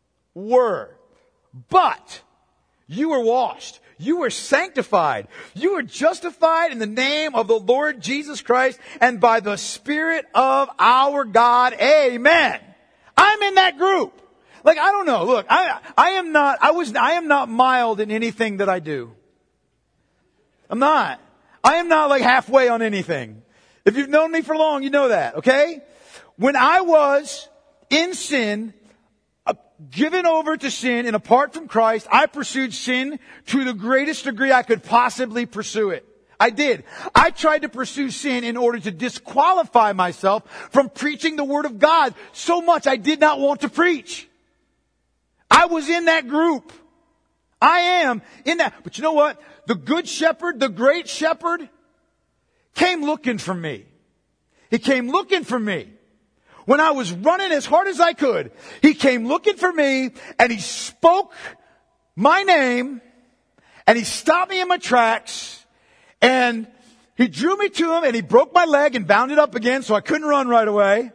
But you were washed. You were sanctified. You were justified in the name of the Lord Jesus Christ and by the Spirit of our God. Amen. I'm in that group. Like, I don't know. Look, I am not mild in anything that I do. I'm not. I am not like halfway on anything. If you've known me for long, you know that, okay? When I was in sin, given over to sin and apart from Christ, I pursued sin to the greatest degree I could possibly pursue it. I did. I tried to pursue sin in order to disqualify myself from preaching the Word of God so much I did not want to preach. I was in that group. I am in that. But you know what? The good shepherd, the great shepherd, came looking for me. He came looking for me. When I was running as hard as I could, He came looking for me, and He spoke my name, and He stopped me in my tracks, and He drew me to Him, and He broke my leg and bound it up again so I couldn't run right away.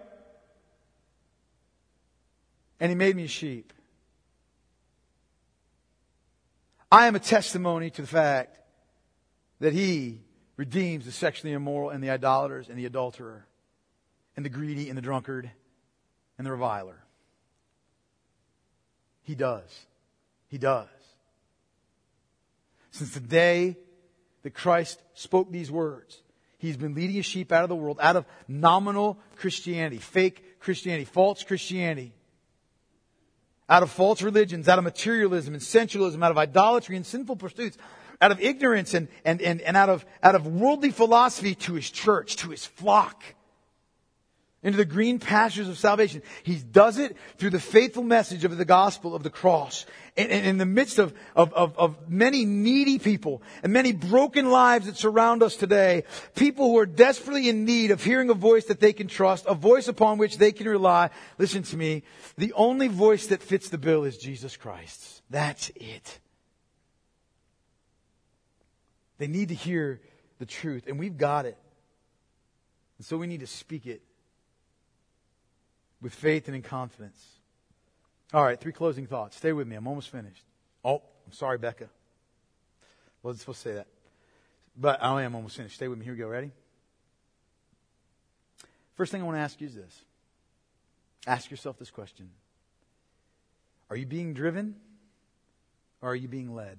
And He made me a sheep. I am a testimony to the fact that He redeems the sexually immoral and the idolaters and the adulterer and the greedy and the drunkard and the reviler. He does. He does. Since the day that Christ spoke these words, He's been leading His sheep out of the world, out of nominal Christianity, fake Christianity, false Christianity, out of false religions, out of materialism and sensualism, out of idolatry and sinful pursuits, out of ignorance and out of worldly philosophy to His church, to His flock, into the green pastures of salvation. He does it through the faithful message of the gospel of the cross. And in the midst of many needy people and many broken lives that surround us today, people who are desperately in need of hearing a voice that they can trust, a voice upon which they can rely. Listen to me. The only voice that fits the bill is Jesus Christ's. That's it. They need to hear the truth, and we've got it. And so we need to speak it with faith and in confidence. All right, 3 closing thoughts. Stay with me. I'm almost finished. Oh, I'm sorry, Becca. Wasn't supposed to say that. But I am almost finished. Stay with me. Here we go. Ready? First thing I want to ask you is this. Ask yourself this question. Are you being driven or are you being led?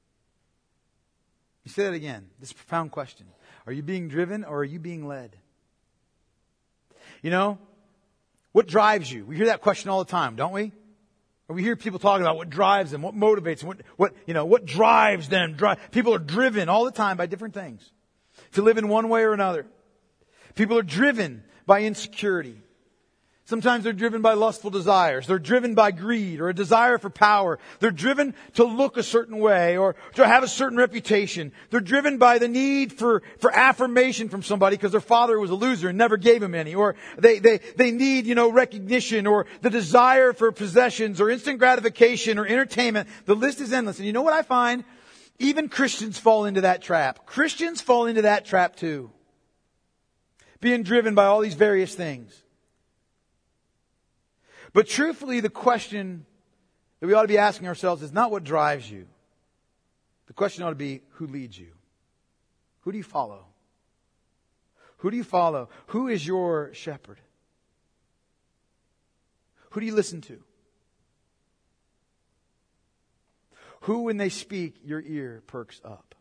You say that again. This is a profound question. Are you being driven or are you being led? You know, what drives you? We hear that question all the time, don't we? Or we hear people talking about what drives them, what motivates them, what drives them. People are driven all the time by different things. to live in one way or another. People are driven by insecurity. Sometimes they're driven by lustful desires. They're driven by greed or a desire for power. They're driven to look a certain way or to have a certain reputation. They're driven by the need for affirmation from somebody because their father was a loser and never gave him any. Or they need, recognition or the desire for possessions or instant gratification or entertainment. The list is endless. And you know what I find? Even Christians fall into that trap. Christians fall into that trap too. Being driven by all these various things. But truthfully, the question that we ought to be asking ourselves is not what drives you. The question ought to be, who leads you? Who do you follow? Who do you follow? Who is your shepherd? Who do you listen to? Who, when they speak, your ear perks up?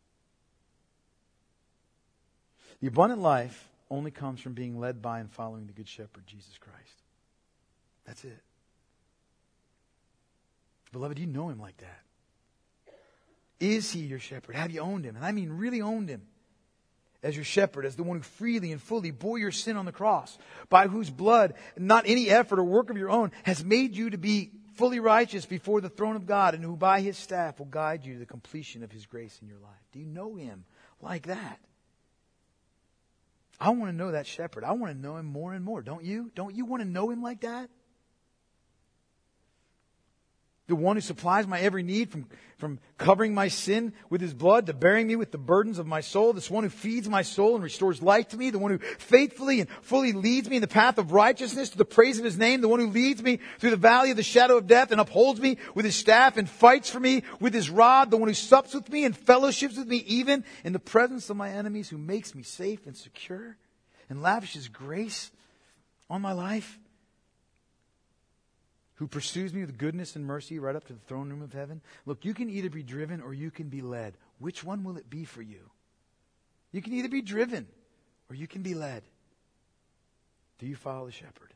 The abundant life only comes from being led by and following the Good Shepherd, Jesus Christ. That's it. Beloved, do you know Him like that? Is He your shepherd? Have you owned Him? And I mean really owned Him as your shepherd, as the one who freely and fully bore your sin on the cross, by whose blood, not any effort or work of your own, has made you to be fully righteous before the throne of God, and who by His staff will guide you to the completion of His grace in your life. Do you know Him like that? I want to know that shepherd. I want to know Him more and more. Don't you? Don't you want to know Him like that? The one who supplies my every need from covering my sin with His blood to bearing me with the burdens of my soul. This one who feeds my soul and restores life to me. The one who faithfully and fully leads me in the path of righteousness to the praise of His name. The one who leads me through the valley of the shadow of death and upholds me with His staff and fights for me with His rod. The one who sups with me and fellowships with me even in the presence of my enemies, who makes me safe and secure and lavishes grace on my life. Who pursues me with goodness and mercy right up to the throne room of heaven. Look, you can either be driven or you can be led. Which one will it be for you? You can either be driven or you can be led. Do you follow the shepherd?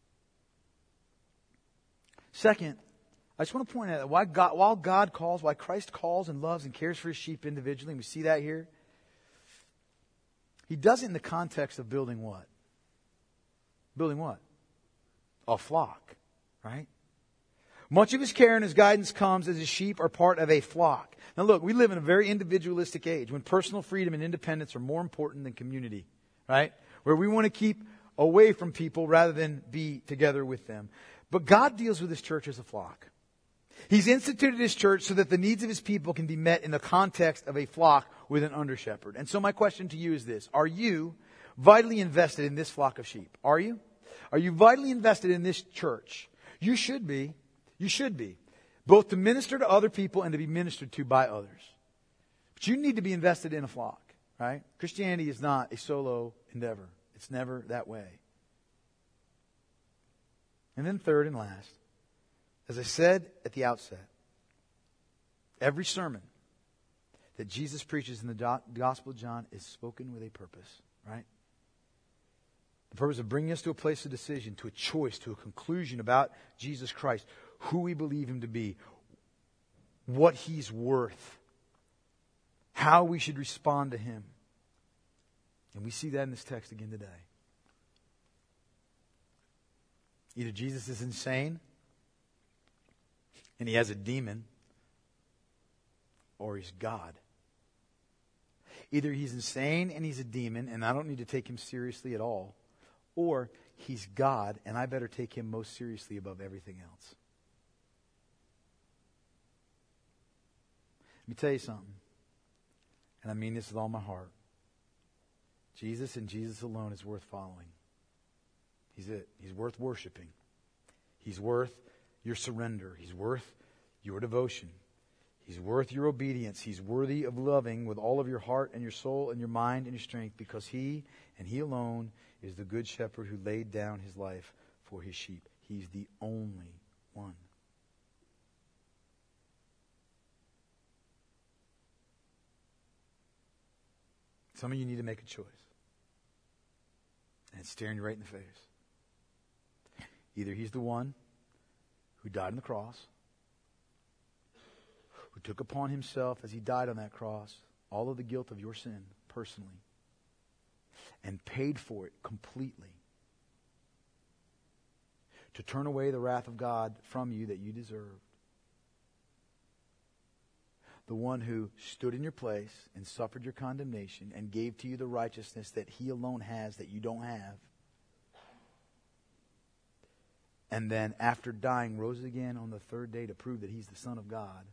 Second, I just want to point out that while God calls, why Christ calls and loves and cares for His sheep individually, and we see that here, He does it in the context of building what? Building what? A flock. Right? Much of His care and His guidance comes as His sheep are part of a flock. Now look, we live in a very individualistic age when personal freedom and independence are more important than community. Right? Where we want to keep away from people rather than be together with them. But God deals with His church as a flock. He's instituted His church so that the needs of His people can be met in the context of a flock with an under shepherd. And so my question to you is this. Are you vitally invested in this flock of sheep? Are you? Are you vitally invested in this church? You should be. You should be. Both to minister to other people and to be ministered to by others. But you need to be invested in a flock, right? Christianity is not a solo endeavor. It's never that way. And then third and last, as I said at the outset, every sermon that Jesus preaches in the Gospel of John is spoken with a purpose, right? The purpose of bringing us to a place of decision, to a choice, to a conclusion about Jesus Christ, who we believe Him to be, what He's worth, how we should respond to Him. And we see that in this text again today. Either Jesus is insane and He has a demon, or He's God. Either He's insane and He's a demon, and I don't need to take Him seriously at all, or He's God, and I better take Him most seriously above everything else. Let me tell you something, and I mean this with all my heart. Jesus and Jesus alone is worth following. He's it. He's worth worshiping. He's worth your surrender. He's worth your devotion. He's worth your obedience. He's worthy of loving with all of your heart and your soul and your mind and your strength, because He and He alone is the good shepherd who laid down His life for His sheep. He's the only one. Some of you need to make a choice. And it's staring you right in the face. Either He's the one who died on the cross, who took upon Himself as He died on that cross all of the guilt of your sin personally, and paid for it completely. To turn away the wrath of God from you that you deserved. The one who stood in your place and suffered your condemnation and gave to you the righteousness that He alone has that you don't have. And then after dying, rose again on the third day to prove that He's the Son of God.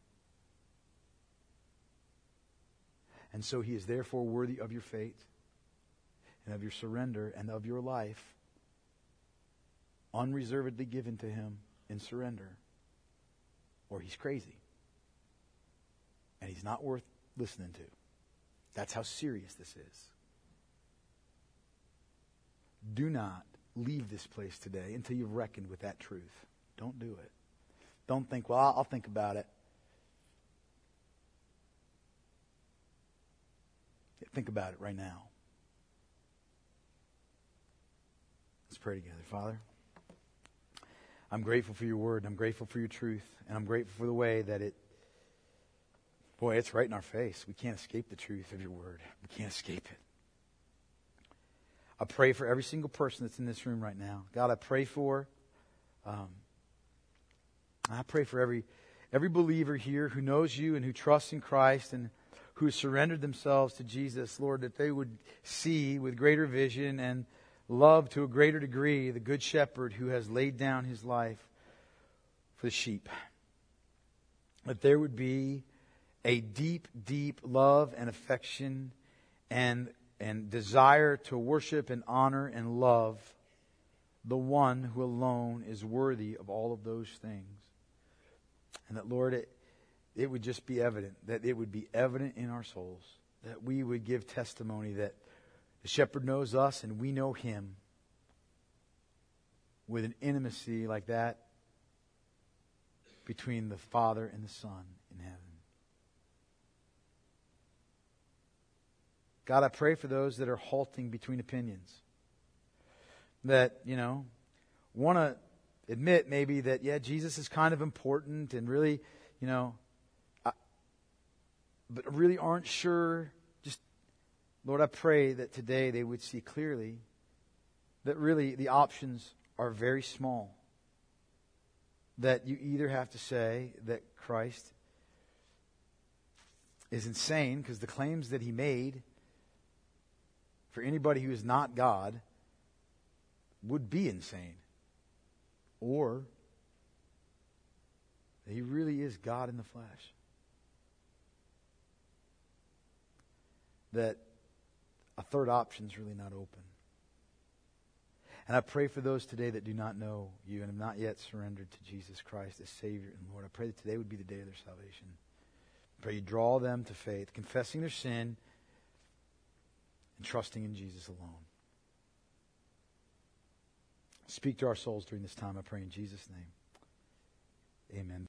And so He is therefore worthy of your faith and of your surrender and of your life, unreservedly given to Him in surrender, or He's crazy. And He's not worth listening to. That's how serious this is. Do not leave this place today until you've reckoned with that truth. Don't do it. Don't think, well, I'll think about it. Think about it right now. Let's pray together. Father, I'm grateful for your word. I'm grateful for your truth. And I'm grateful for the way that it's right in our face. We can't escape the truth of your word. We can't escape it. I pray for every single person that's in this room right now. God, I pray for every believer here who knows you and who trusts in Christ and who has surrendered themselves to Jesus, Lord, that they would see with greater vision and love to a greater degree the Good Shepherd who has laid down His life for the sheep. That there would be a deep, deep love and affection and desire to worship and honor and love the one who alone is worthy of all of those things. And that, Lord, it would just be evident, that it would be evident in our souls, that we would give testimony that the shepherd knows us and we know Him with an intimacy like that between the Father and the Son in heaven. God, I pray for those that are halting between opinions. That, want to admit maybe that, Jesus is kind of important and really, but really aren't sure. Just, Lord, I pray that today they would see clearly that really the options are very small. That you either have to say that Christ is insane because the claims that He made for anybody who is not God would be insane. Or that He really is God in the flesh. That a third option is really not open. And I pray for those today that do not know you and have not yet surrendered to Jesus Christ as Savior and Lord. I pray that today would be the day of their salvation. I pray you draw them to faith, confessing their sin and trusting in Jesus alone. Speak to our souls during this time, I pray in Jesus' name. Amen.